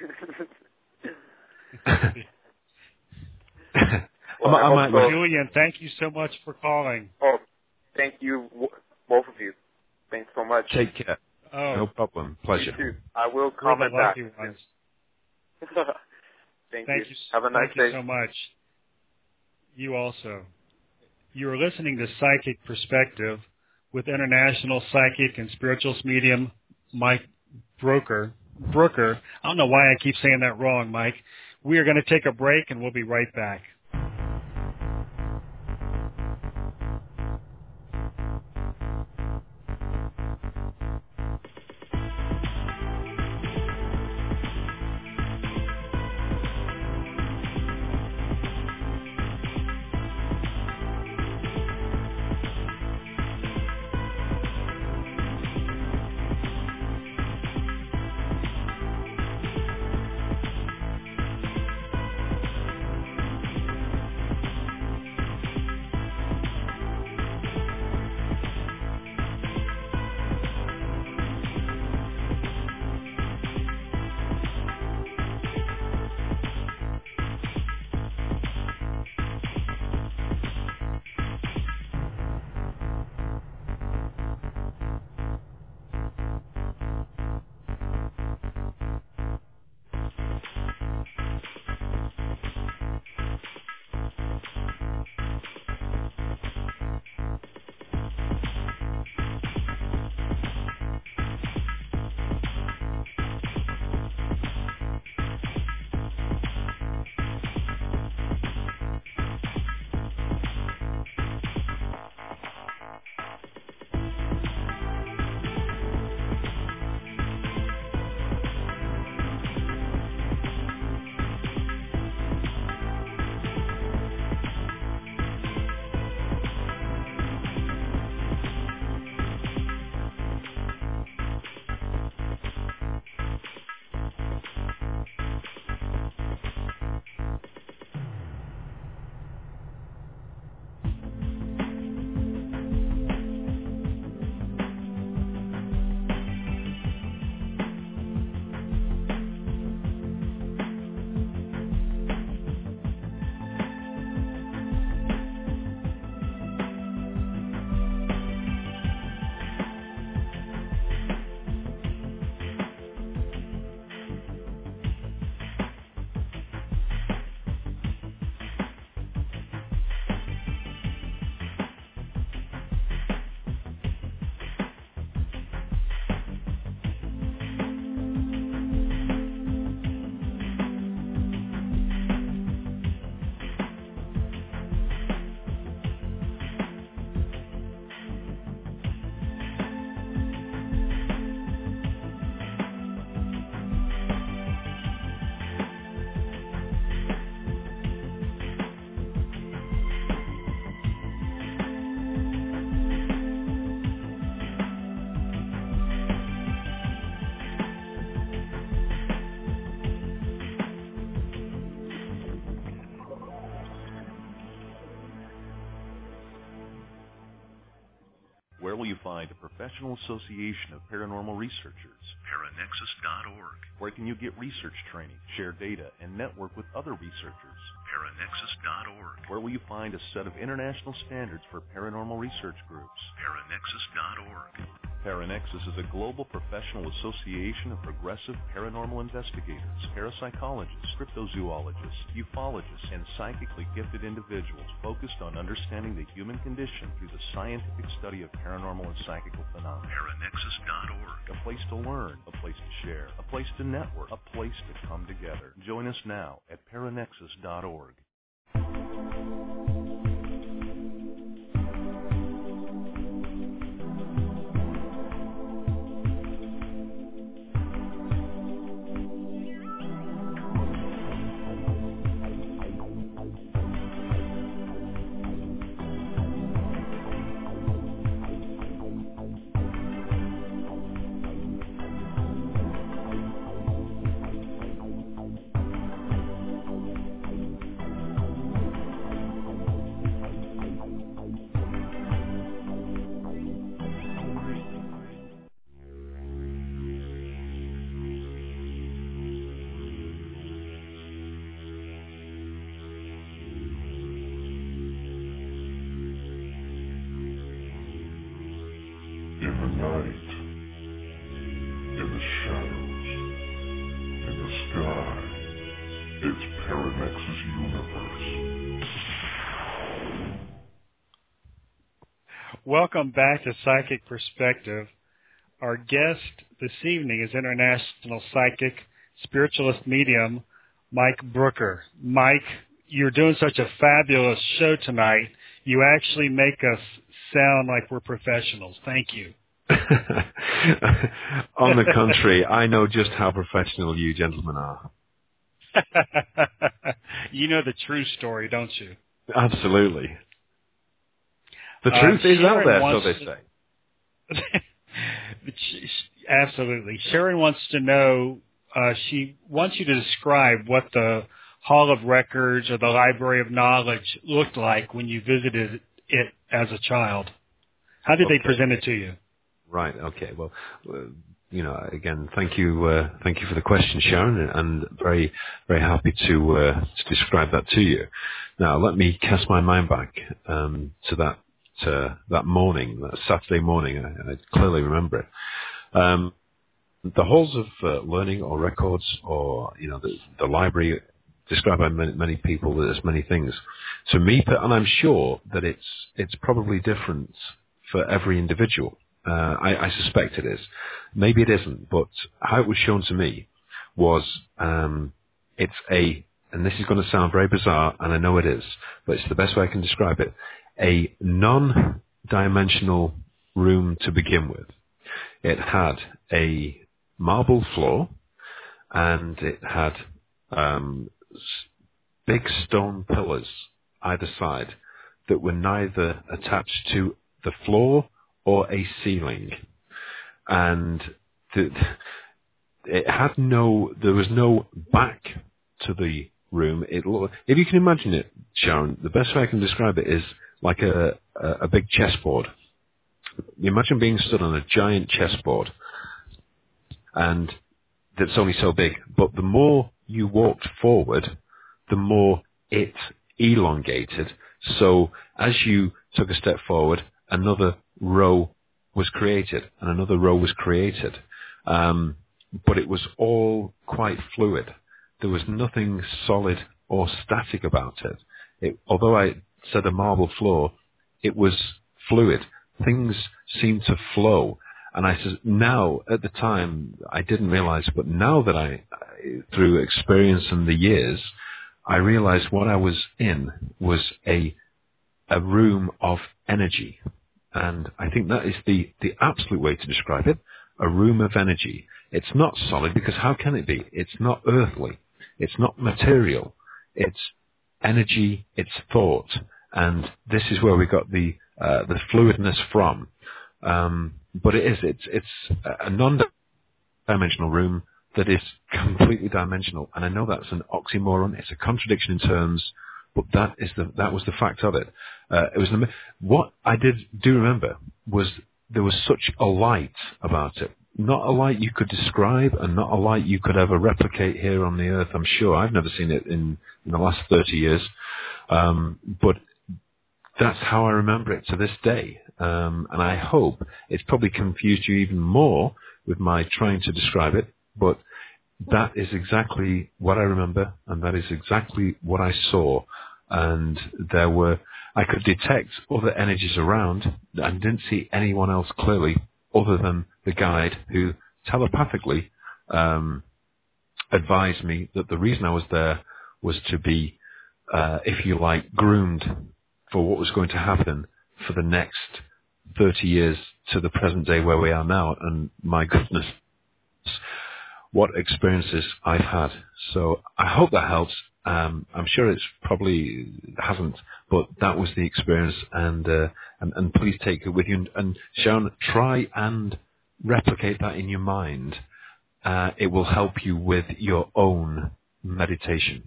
Well, I, I I hope might. so. Julian, thank you so much for calling. Oh, thank you, w- both of you. Thanks so much. Take care. Oh, No problem. You Pleasure. too. I will we're the comment back. lucky ones. Thank, Thank you. you. Have a nice Thank day. you so much. You also. You are listening to Psychic Perspective with international psychic and spiritualist medium Mike Brooker. Brooker. I don't know why I keep saying that wrong, Mike. We are going to take a break, and we'll be right back. Where will you find a professional association of paranormal researchers? Paranexus dot org. Where can you get research training, share data, and network with other researchers? Paranexus dot org. Where will you find a set of international standards for paranormal research groups? Paranexus dot org. Paranexus is a global professional association of progressive paranormal investigators, parapsychologists, cryptozoologists, ufologists, and psychically gifted individuals focused on understanding the human condition through the scientific study of paranormal and psychical phenomena. Paranexus dot org. A place to learn, a place to share, a place to network, a place to come together. Join us now at Paranexus dot org. Welcome back to Psychic Perspective. Our guest this evening is international psychic, spiritualist medium, Mike Brooker. Mike, you're doing such a fabulous show tonight. You actually make us sound like we're professionals. Thank you. On the contrary, I know just how professional you gentlemen are. You know the true story, don't you? Absolutely. The Uh, truth is out Sharon there, so wants they say. Absolutely. Sharon wants to know, uh, she wants you to describe what the Hall of Records or the Library of Knowledge looked like when you visited it as a child. How did Okay. they present it to you? Right. Okay. Well, uh, you know, again, thank you, uh, thank you for the question, Sharon, and very, very happy to uh, to describe that to you. Now, let me cast my mind back um, to that uh, that morning, that Saturday morning. I, I clearly remember it. Um, the halls of uh, learning, or records, or you know, the, the library, described by many, many people as many things. To me, and I'm sure that it's it's probably different for every individual. Uh, I, I suspect it is. Maybe it isn't, but how it was shown to me was um, it's a, and this is going to sound very bizarre, and I know it is, but it's the best way I can describe it, a non-dimensional room to begin with. It had a marble floor, and it had um, big stone pillars either side that were neither attached to the floor or a ceiling, and the, it had no, there was no back to the room. It, if you can imagine it, Sharon, the best way I can describe it is like a, a, a big chessboard. Imagine being stood on a giant chessboard, and that's only so big, but the more you walked forward, the more it elongated. So as you took a step forward, another row was created, and another row was created. Um, but it was all quite fluid. There was nothing solid or static about it. it. Although I said a marble floor, it was fluid. Things seemed to flow. And I said, now, at the time, I didn't realize, but now that I, through experience and the years, I realized what I was in was a a room of energy. And I think that is the, the absolute way to describe it, a room of energy. It's not solid, because how can it be? It's not earthly. It's not material. It's energy, it's thought. And this is where we got the uh, the fluidness from. Um, but it is, it's, it's a non-dimensional room that is completely dimensional. And I know that's an oxymoron. It's a contradiction in terms, but that is the, that was the fact of it. Uh, it was the, what I did do remember was there was such a light about it. Not a light you could describe and not a light you could ever replicate here on the earth, I'm sure. I've never seen it in, in the last thirty years. Um, but that's how I remember it to this day. Um, and I hope it's probably confused you even more with my trying to describe it. But that is exactly what I remember, and that is exactly what I saw. And there were, I could detect other energies around and didn't see anyone else clearly other than the guide who telepathically um, advised me that the reason I was there was to be, uh, if you like, groomed for what was going to happen for the next thirty years to the present day where we are now. And my goodness, what experiences I've had. So I hope that helps. Um, I'm sure it's probably hasn't, but that was the experience, and uh, and, and please take it with you. And, and Sharon, try and replicate that in your mind. Uh, it will help you with your own meditation.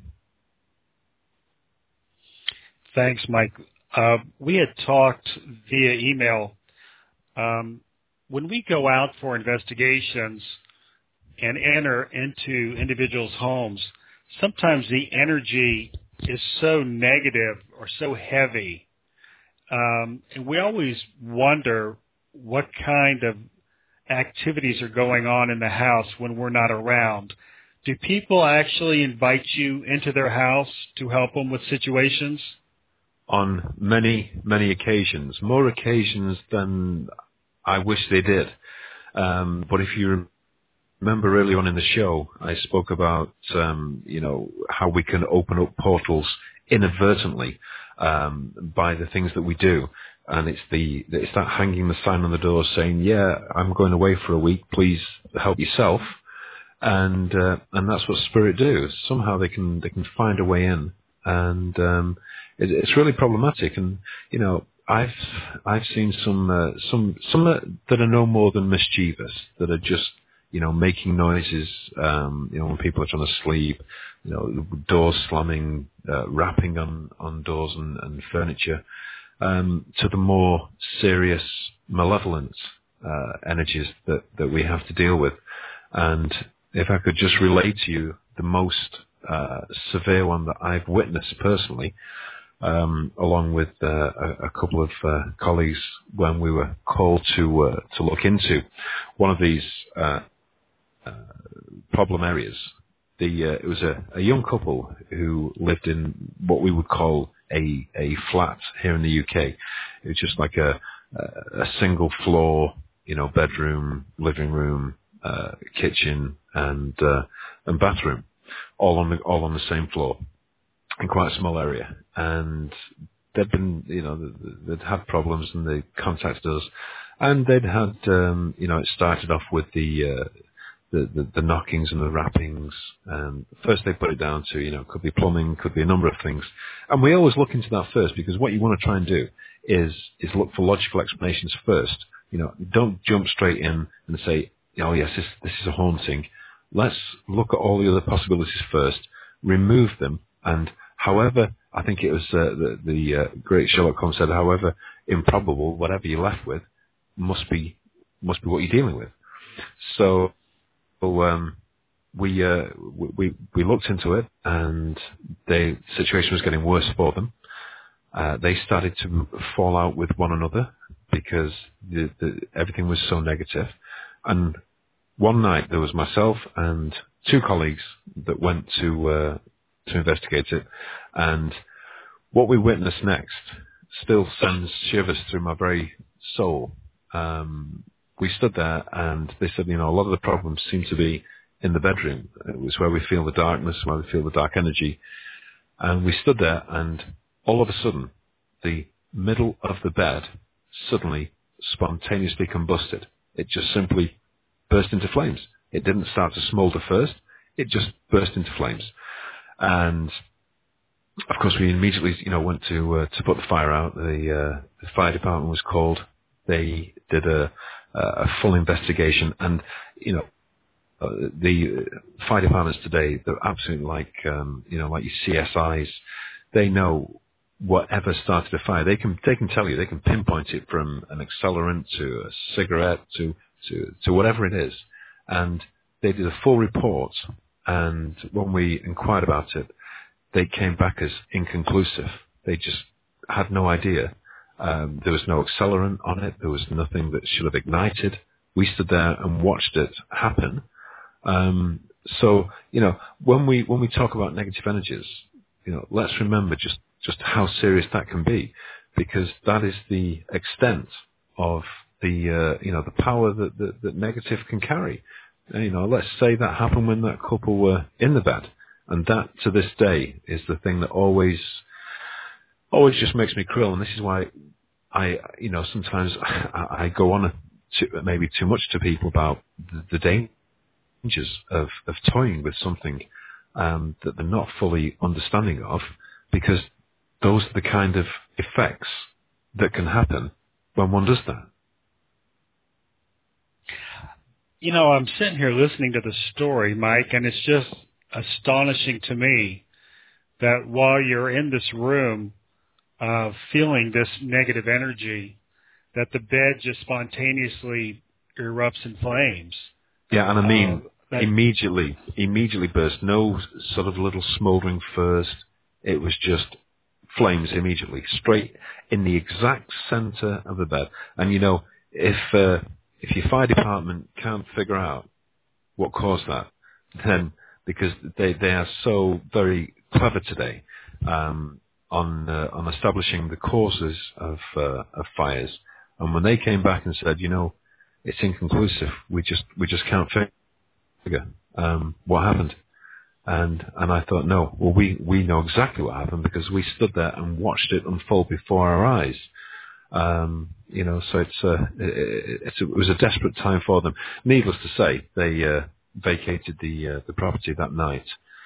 Thanks, Mike. Uh, we had talked via email. Um, when we go out for investigations and enter into individuals' homes, sometimes the energy is so negative or so heavy, um, and we always wonder what kind of activities are going on in the house when we're not around. Do people actually invite you into their house to help them with situations? On many, many occasions, more occasions than I wish they did. Um, but if you remember early on in the show, I spoke about, um, you know, how we can open up portals inadvertently um, by the things that we do. And it's the it's that hanging the sign on the door saying, yeah, I'm going away for a week, please help yourself. And uh, and that's what spirit do. Somehow they can they can find a way in. And um, it, it's really problematic. And, you know, I've I've seen some uh, some some that are no more than mischievous, that are just, you know, making noises, um, you know, when people are trying to sleep, you know, doors slamming, uh, rapping on, on doors and, and furniture, um, to the more serious, malevolent uh, energies that, that we have to deal with. And if I could just relate to you the most uh, severe one that I've witnessed personally, um, along with uh, a, a couple of uh, colleagues when we were called to uh, to look into one of these uh, uh, problem areas. The uh, it was a, a young couple who lived in what we would call a a flat here in the U K. It was just like a a single floor, you know, bedroom, living room, uh, kitchen, and uh, and bathroom, all on the all on the same floor, in quite a small area. And they'd been, you know, they'd had problems, and they contacted us, and they'd had, um, you know, it started off with the, uh, the the the knockings and the rappings. And first they put it down to, you know, could be plumbing, could be a number of things. And we always look into that first, because what you want to try and do is is look for logical explanations first. You know, don't jump straight in and say, oh yes, this this is a haunting. Let's look at all the other possibilities first, remove them, and however, I think it was uh, the, the uh, great Sherlock Holmes said, however improbable, whatever you're left with must be must be what you're dealing with. So, so um, we, uh, we we looked into it, and the situation was getting worse for them. Uh, they started to fall out with one another because the, the, everything was so negative. And one night there was myself and two colleagues that went to uh, to investigate it, and what we witnessed next still sends shivers through my very soul. Um, we stood there, and they said, you know, a lot of the problems seem to be in the bedroom. It was where we feel the darkness, where we feel the dark energy. And we stood there, and all of a sudden, the middle of the bed suddenly spontaneously combusted. It just simply burst into flames. It didn't start to smolder first. It just burst into flames. And of course, we immediately, you know, went to uh, to put the fire out. The, uh, the fire department was called. They did a, a full investigation, and you know, uh, the fire departments today, they're absolutely like, um, you know, like your C S Is. They know whatever started a fire. They can they can tell you, they can pinpoint it from an accelerant to a cigarette to to, to whatever it is. And they did a full report, and when we inquired about it, they came back as inconclusive. They just had no idea. Um, there was no accelerant on it. There was nothing that should have ignited. We stood there and watched it happen. Um, so, you know, when we when we talk about negative energies, you know, let's remember just, just how serious that can be, because that is the extent of the uh, you know the power that, that that negative can carry. You know, let's say that happened when that couple were in the bed, and that to this day is the thing that always always just makes me cruel. And this is why I, you know, sometimes I, I go on a, to, maybe too much to people about the, the dangers of, of toying with something um, that they're not fully understanding of, because those are the kind of effects that can happen when one does that. You know, I'm sitting here listening to the story, Mike, and it's just astonishing to me that while you're in this room uh, feeling this negative energy, that the bed just spontaneously erupts in flames. Yeah, and I mean, uh, that, immediately, immediately burst. No sort of little smouldering first. It was just flames immediately, straight in the exact center of the bed. And, you know, if... Uh, If your fire department can't figure out what caused that, then because they, they are so very clever today um, on uh, on establishing the causes of uh, of fires, and when they came back and said, you know, it's inconclusive, we just we just can't figure um, what happened, and and I thought, no, well we we know exactly what happened because we stood there and watched it unfold before our eyes. Um, you know, so it's, uh, it, it's a, it was a desperate time for them. Needless to say, they uh, vacated the uh, the property that night,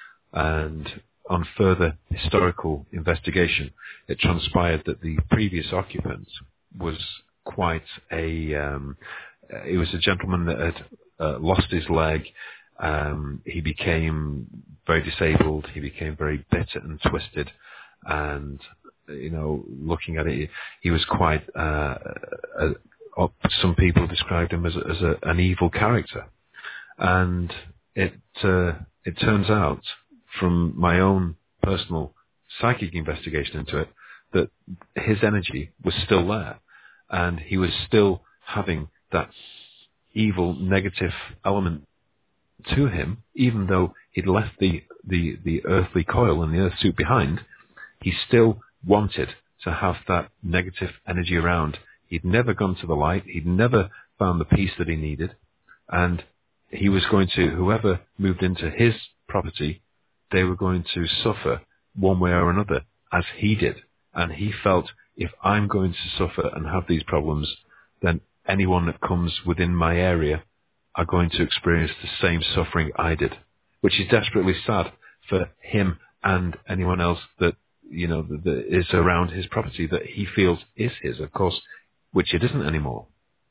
and on further historical investigation, it transpired that the previous occupant was quite a. Um, he was a gentleman that had uh, lost his leg. Um, he became very disabled. He became very bitter and twisted, and. You know, looking at it, he was quite. Uh, a, a, some people described him as, a, as a, an evil character, and it uh, it turns out, from my own personal psychic investigation into it, that his energy was still there, and he was still having that evil, negative element to him, even though he'd left the the, the earthly coil and the earth suit behind. He still wanted to have that negative energy around. He'd never gone to the light. He'd never found the peace that he needed. And he was going to, whoever moved into his property, they were going to suffer one way or another, as he did. And he felt, if I'm going to suffer and have these problems, then anyone that comes within my area are going to experience the same suffering I did, which is desperately sad for him and anyone else that you know, that, that is around his property that he feels is his, of course, which it isn't anymore.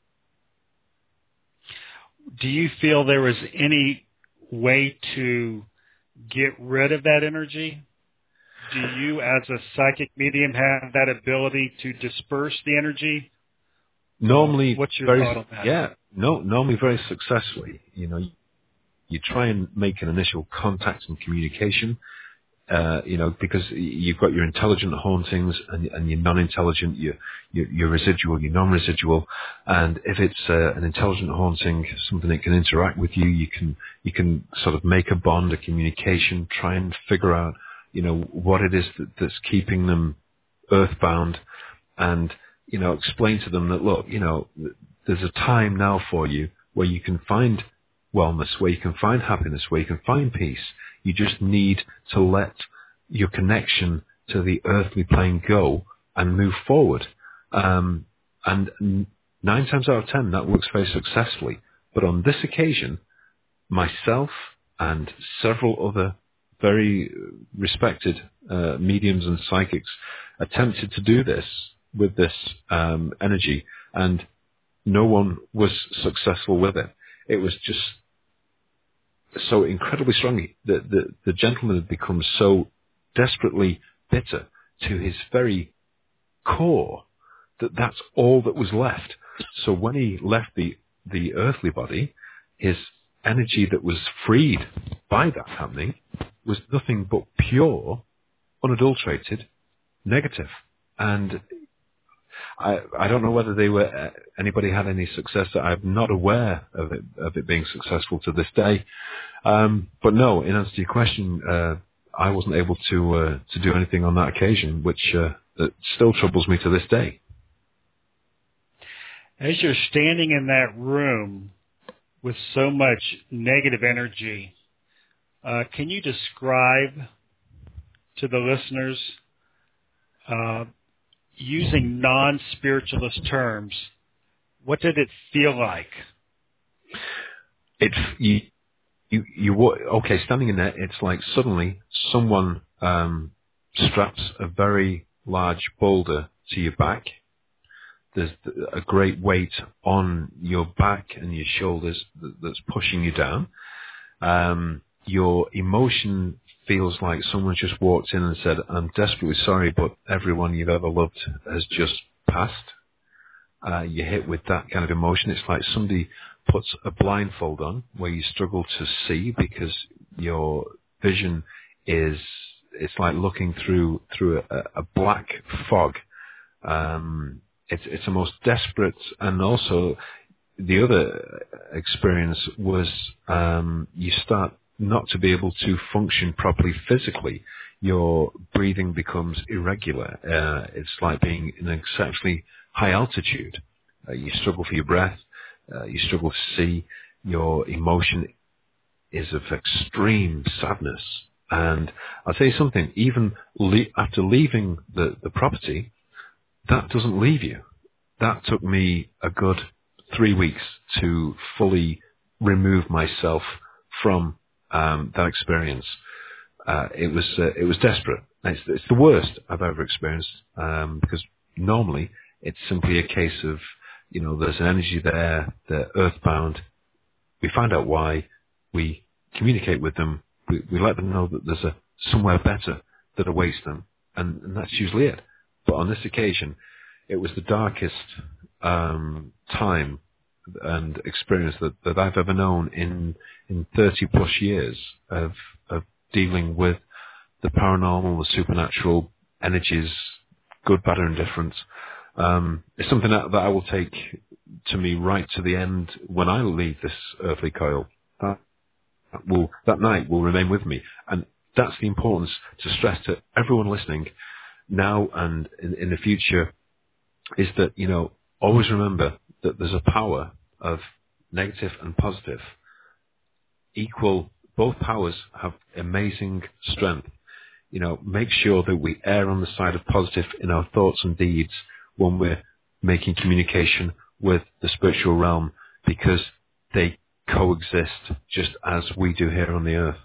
Do you feel there was any way to get rid of that energy? Do you, as a psychic medium, have that ability to disperse the energy? Normally, what's your very, thought on that? Yeah, no, normally very successfully. You know, you try and make an initial contact and communication. Uh, you know, because you've got your intelligent hauntings and, and your non-intelligent, your, your, your residual, your non-residual. And if it's uh, an intelligent haunting, something that can interact with you, you can, you can sort of make a bond, a communication, try and figure out, you know, what it is that, that's keeping them earthbound, and, you know, explain to them that, look, you know, there's a time now for you where you can find wellness, where you can find happiness, where you can find peace. You just need to let your connection to the earthly plane go and move forward. Um, and nine times out of ten, that works very successfully. But on this occasion, myself and several other very respected uh, mediums and psychics attempted to do this with this um, energy, and no one was successful with it. It was just so incredibly strong. The, the, the gentleman had become so desperately bitter to his very core that that's all that was left. So when he left the, the earthly body, his energy that was freed by that happening was nothing but pure, unadulterated, negative. And I, I don't know whether they were uh, anybody had any success. I'm not aware of it, of it being successful to this day. Um, but no, in answer to your question, uh, I wasn't able to uh, to do anything on that occasion, which uh, that still troubles me to this day. As you're standing in that room with so much negative energy, uh, can you describe to the listeners, uh, using non-spiritualist terms, what did it feel like? It you you you okay standing in there. It's like suddenly someone um, straps a very large boulder to your back. There's a great weight on your back and your shoulders that's pushing you down. Um, your emotion feels like someone just walked in and said, "I'm desperately sorry, but everyone you've ever loved has just passed." Uh, you're hit with that kind of emotion. It's like somebody puts a blindfold on where you struggle to see because your vision is, it's like looking through, through a, a black fog. Um, it's, it's a most desperate, and also the other experience was, um, you start not to be able to function properly physically. Your breathing becomes irregular. Uh, it's like being in an exceptionally high altitude. Uh, you struggle for your breath. Uh, you struggle to see. Your emotion is of extreme sadness. And I'll tell you something, even le- after leaving the, the property, that doesn't leave you. That took me a good three weeks to fully remove myself from um, that experience. Uh, it was uh, it was desperate. It's, it's the worst I've ever experienced um, because normally it's simply a case of, you know, there's an energy there, they're earthbound. We find out why, we communicate with them, we, we let them know that there's a somewhere better that awaits them, and, and that's usually it. But on this occasion, it was the darkest um, time and experience that, that I've ever known in in thirty plus years of of dealing with the paranormal, the supernatural energies, good, bad, or indifferent. Um, it's something that, that I will take to me right to the end when I leave this earthly coil. That will that night will remain with me, and that's the importance to stress to everyone listening now and in, in the future. Is that, you know, always remember that there's a power of negative and positive. Equal, both powers have amazing strength. You know, make sure that we err on the side of positive in our thoughts and deeds when we're making communication with the spiritual realm, because they coexist just as we do here on the earth.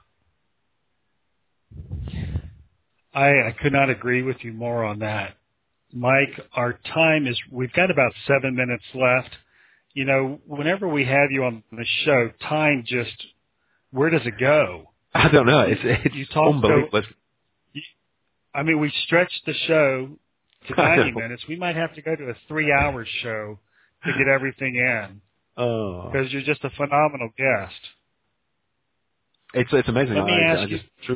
I, I could not agree with you more on that. Mike, our time is, we've got about seven minutes left. You know, whenever we have you on the show, time just, where does it go? I don't know. It's, it's you talk unbelievable. So, you, I mean, we stretched the show to ninety minutes. We might have to go to a three-hour show to get everything in. Oh. Because you're just a phenomenal guest. It's it's amazing. Let me I, ask I you. just,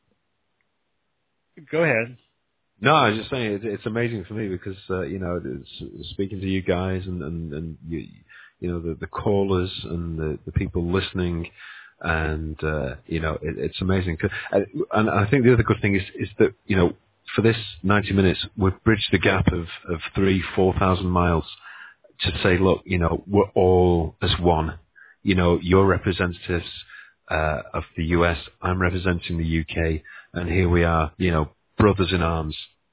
Go ahead. No, I was just saying it, it's amazing for me because uh, you know, it's, speaking to you guys and and, and you, you know the, the callers and the, the people listening, and uh, you know it, it's amazing. And I think the other good thing is is that, you know, for this ninety minutes we've bridged the gap of of three four thousand miles to say, look, you know, we're all as one. You know, you're representatives uh, of the U S, I'm representing the U K, and here we are, you know, brothers in arms.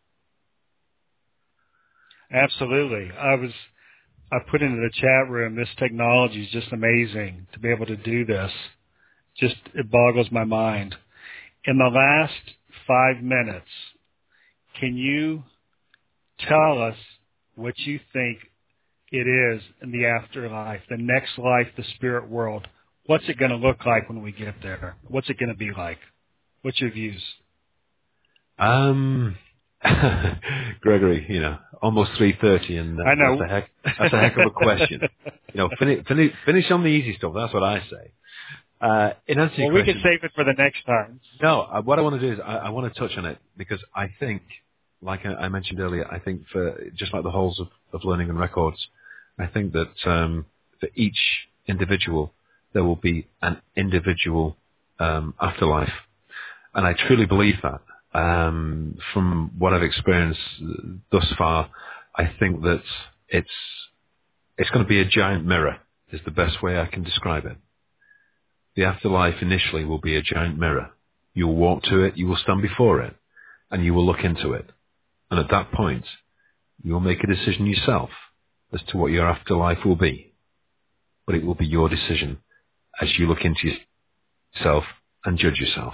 Absolutely. I was, I put into the chat room, this technology is just amazing to be able to do this. Just, it boggles my mind. In the last five minutes, can you tell us what you think it is in the afterlife, the next life, the spirit world? What's it going to look like when we get there? What's it going to be like? What's your views? Um, Gregory, you know, almost three thirty, and uh, I know. that's a heck, that's a heck of a question. You know, finish, finish, finish on the easy stuff. That's what I say. Uh, in answer to well, your we question, can save it for the next time. No, uh, what I want to do is I, I want to touch on it because I think, like I, I mentioned earlier, I think for just like the halls of, of learning and records, I think that um, for each individual there will be an individual um, afterlife, and I truly believe that. Um, from what I've experienced thus far, I think that it's it's going to be a giant mirror. Is the best way I can describe it. The afterlife initially will be a giant mirror. You will walk to it, you will stand before it, and you will look into it. And at that point, you will make a decision yourself as to what your afterlife will be. But it will be your decision as you look into yourself and judge yourself.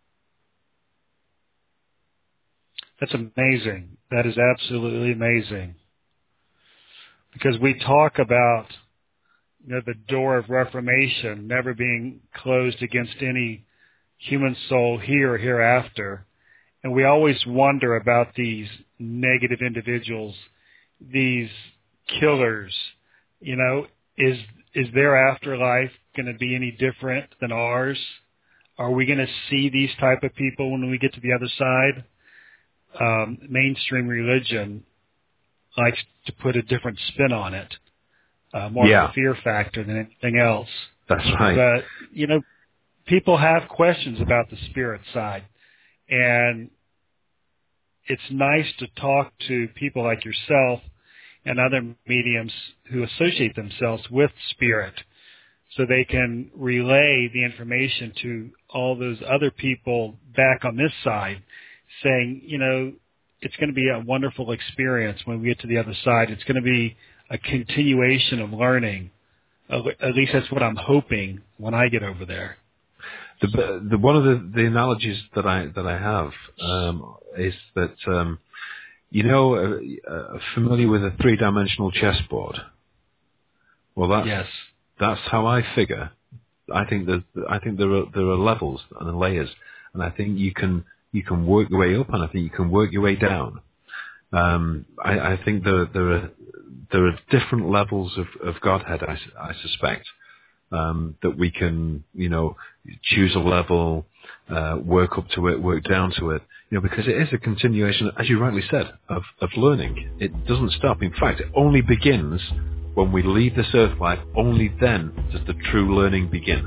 That's amazing. That is absolutely amazing. Because we talk about, you know, the door of reformation never being closed against any human soul here or hereafter. And we always wonder about these negative individuals, these killers. You know, is is their afterlife going to be any different than ours? Are we going to see these type of people when we get to the other side? Um, mainstream religion likes to put a different spin on it. Uh, more yeah. of a fear factor than anything else. That's right. But, you know, people have questions about the spirit side. And it's nice to talk to people like yourself and other mediums who associate themselves with spirit so they can relay the information to all those other people back on this side saying, you know, it's going to be a wonderful experience when we get to the other side. It's going to be a continuation of learning. At least that's what I'm hoping when I get over there. The, the, one of the, the analogies that I that I have um, is that um, you know, uh, uh, familiar with a three-dimensional chessboard. Well, that's yes. that's how I figure. I think that I think there are there are levels and layers, and I think you can you can work your way up, and I think you can work your way down. Um, I, I think there there are there are different levels of, of Godhead. I, I suspect um, that we can, you know, choose a level, uh, work up to it, work down to it. You know, because it is a continuation, as you rightly said, of, of learning. It doesn't stop. In fact, it only begins when we leave this earth life. Only then does the true learning begin.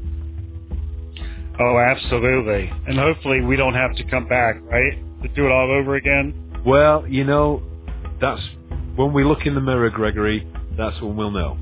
Oh, absolutely. And hopefully we don't have to come back, right? To do it all over again? Well, you know, that's when we look in the mirror, Gregory, that's when we'll know.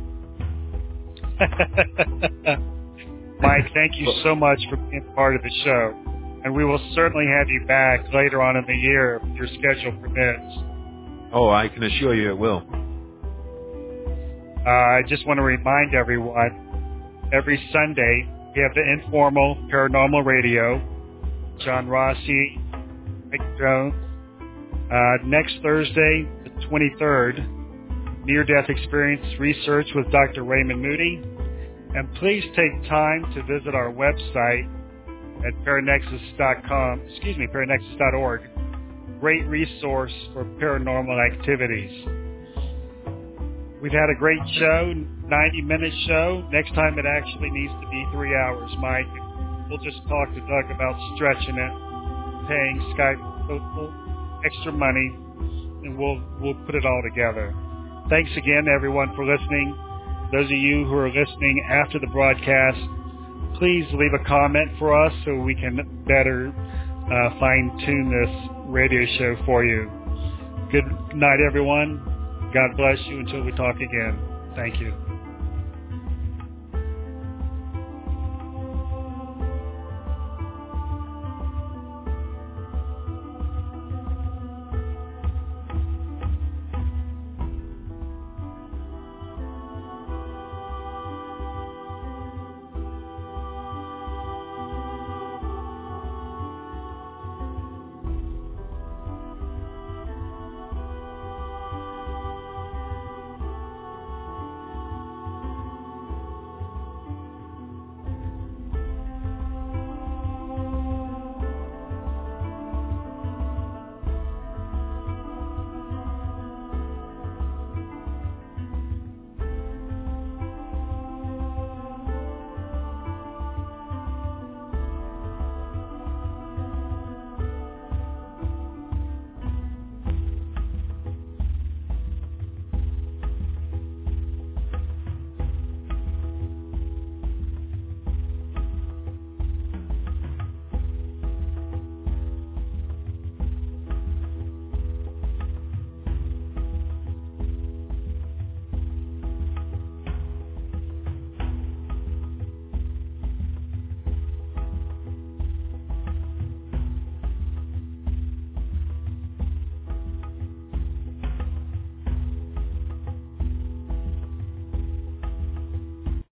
Mike, thank you so much for being part of the show. And we will certainly have you back later on in the year if your schedule permits. Oh, I can assure you it will. Uh, I just want to remind everyone, every Sunday we have the Informal Paranormal Radio, John Rossi, Mike Jones. Uh, next Thursday, the twenty-third, Near-Death Experience Research with Doctor Raymond Moody. And please take time to visit our website at paranexus dot com, excuse me, paranexus dot org. Great resource for paranormal activities. We've had a great show, ninety-minute show. Next time it actually needs to be three hours, Mike. We'll just talk to Doug about stretching it, paying Skype extra money, and we'll we'll put it all together. Thanks again, everyone, for listening. Those of you who are listening after the broadcast, please leave a comment for us so we can better uh, fine-tune this radio show for you. Good night, everyone. God bless you until we talk again. Thank you.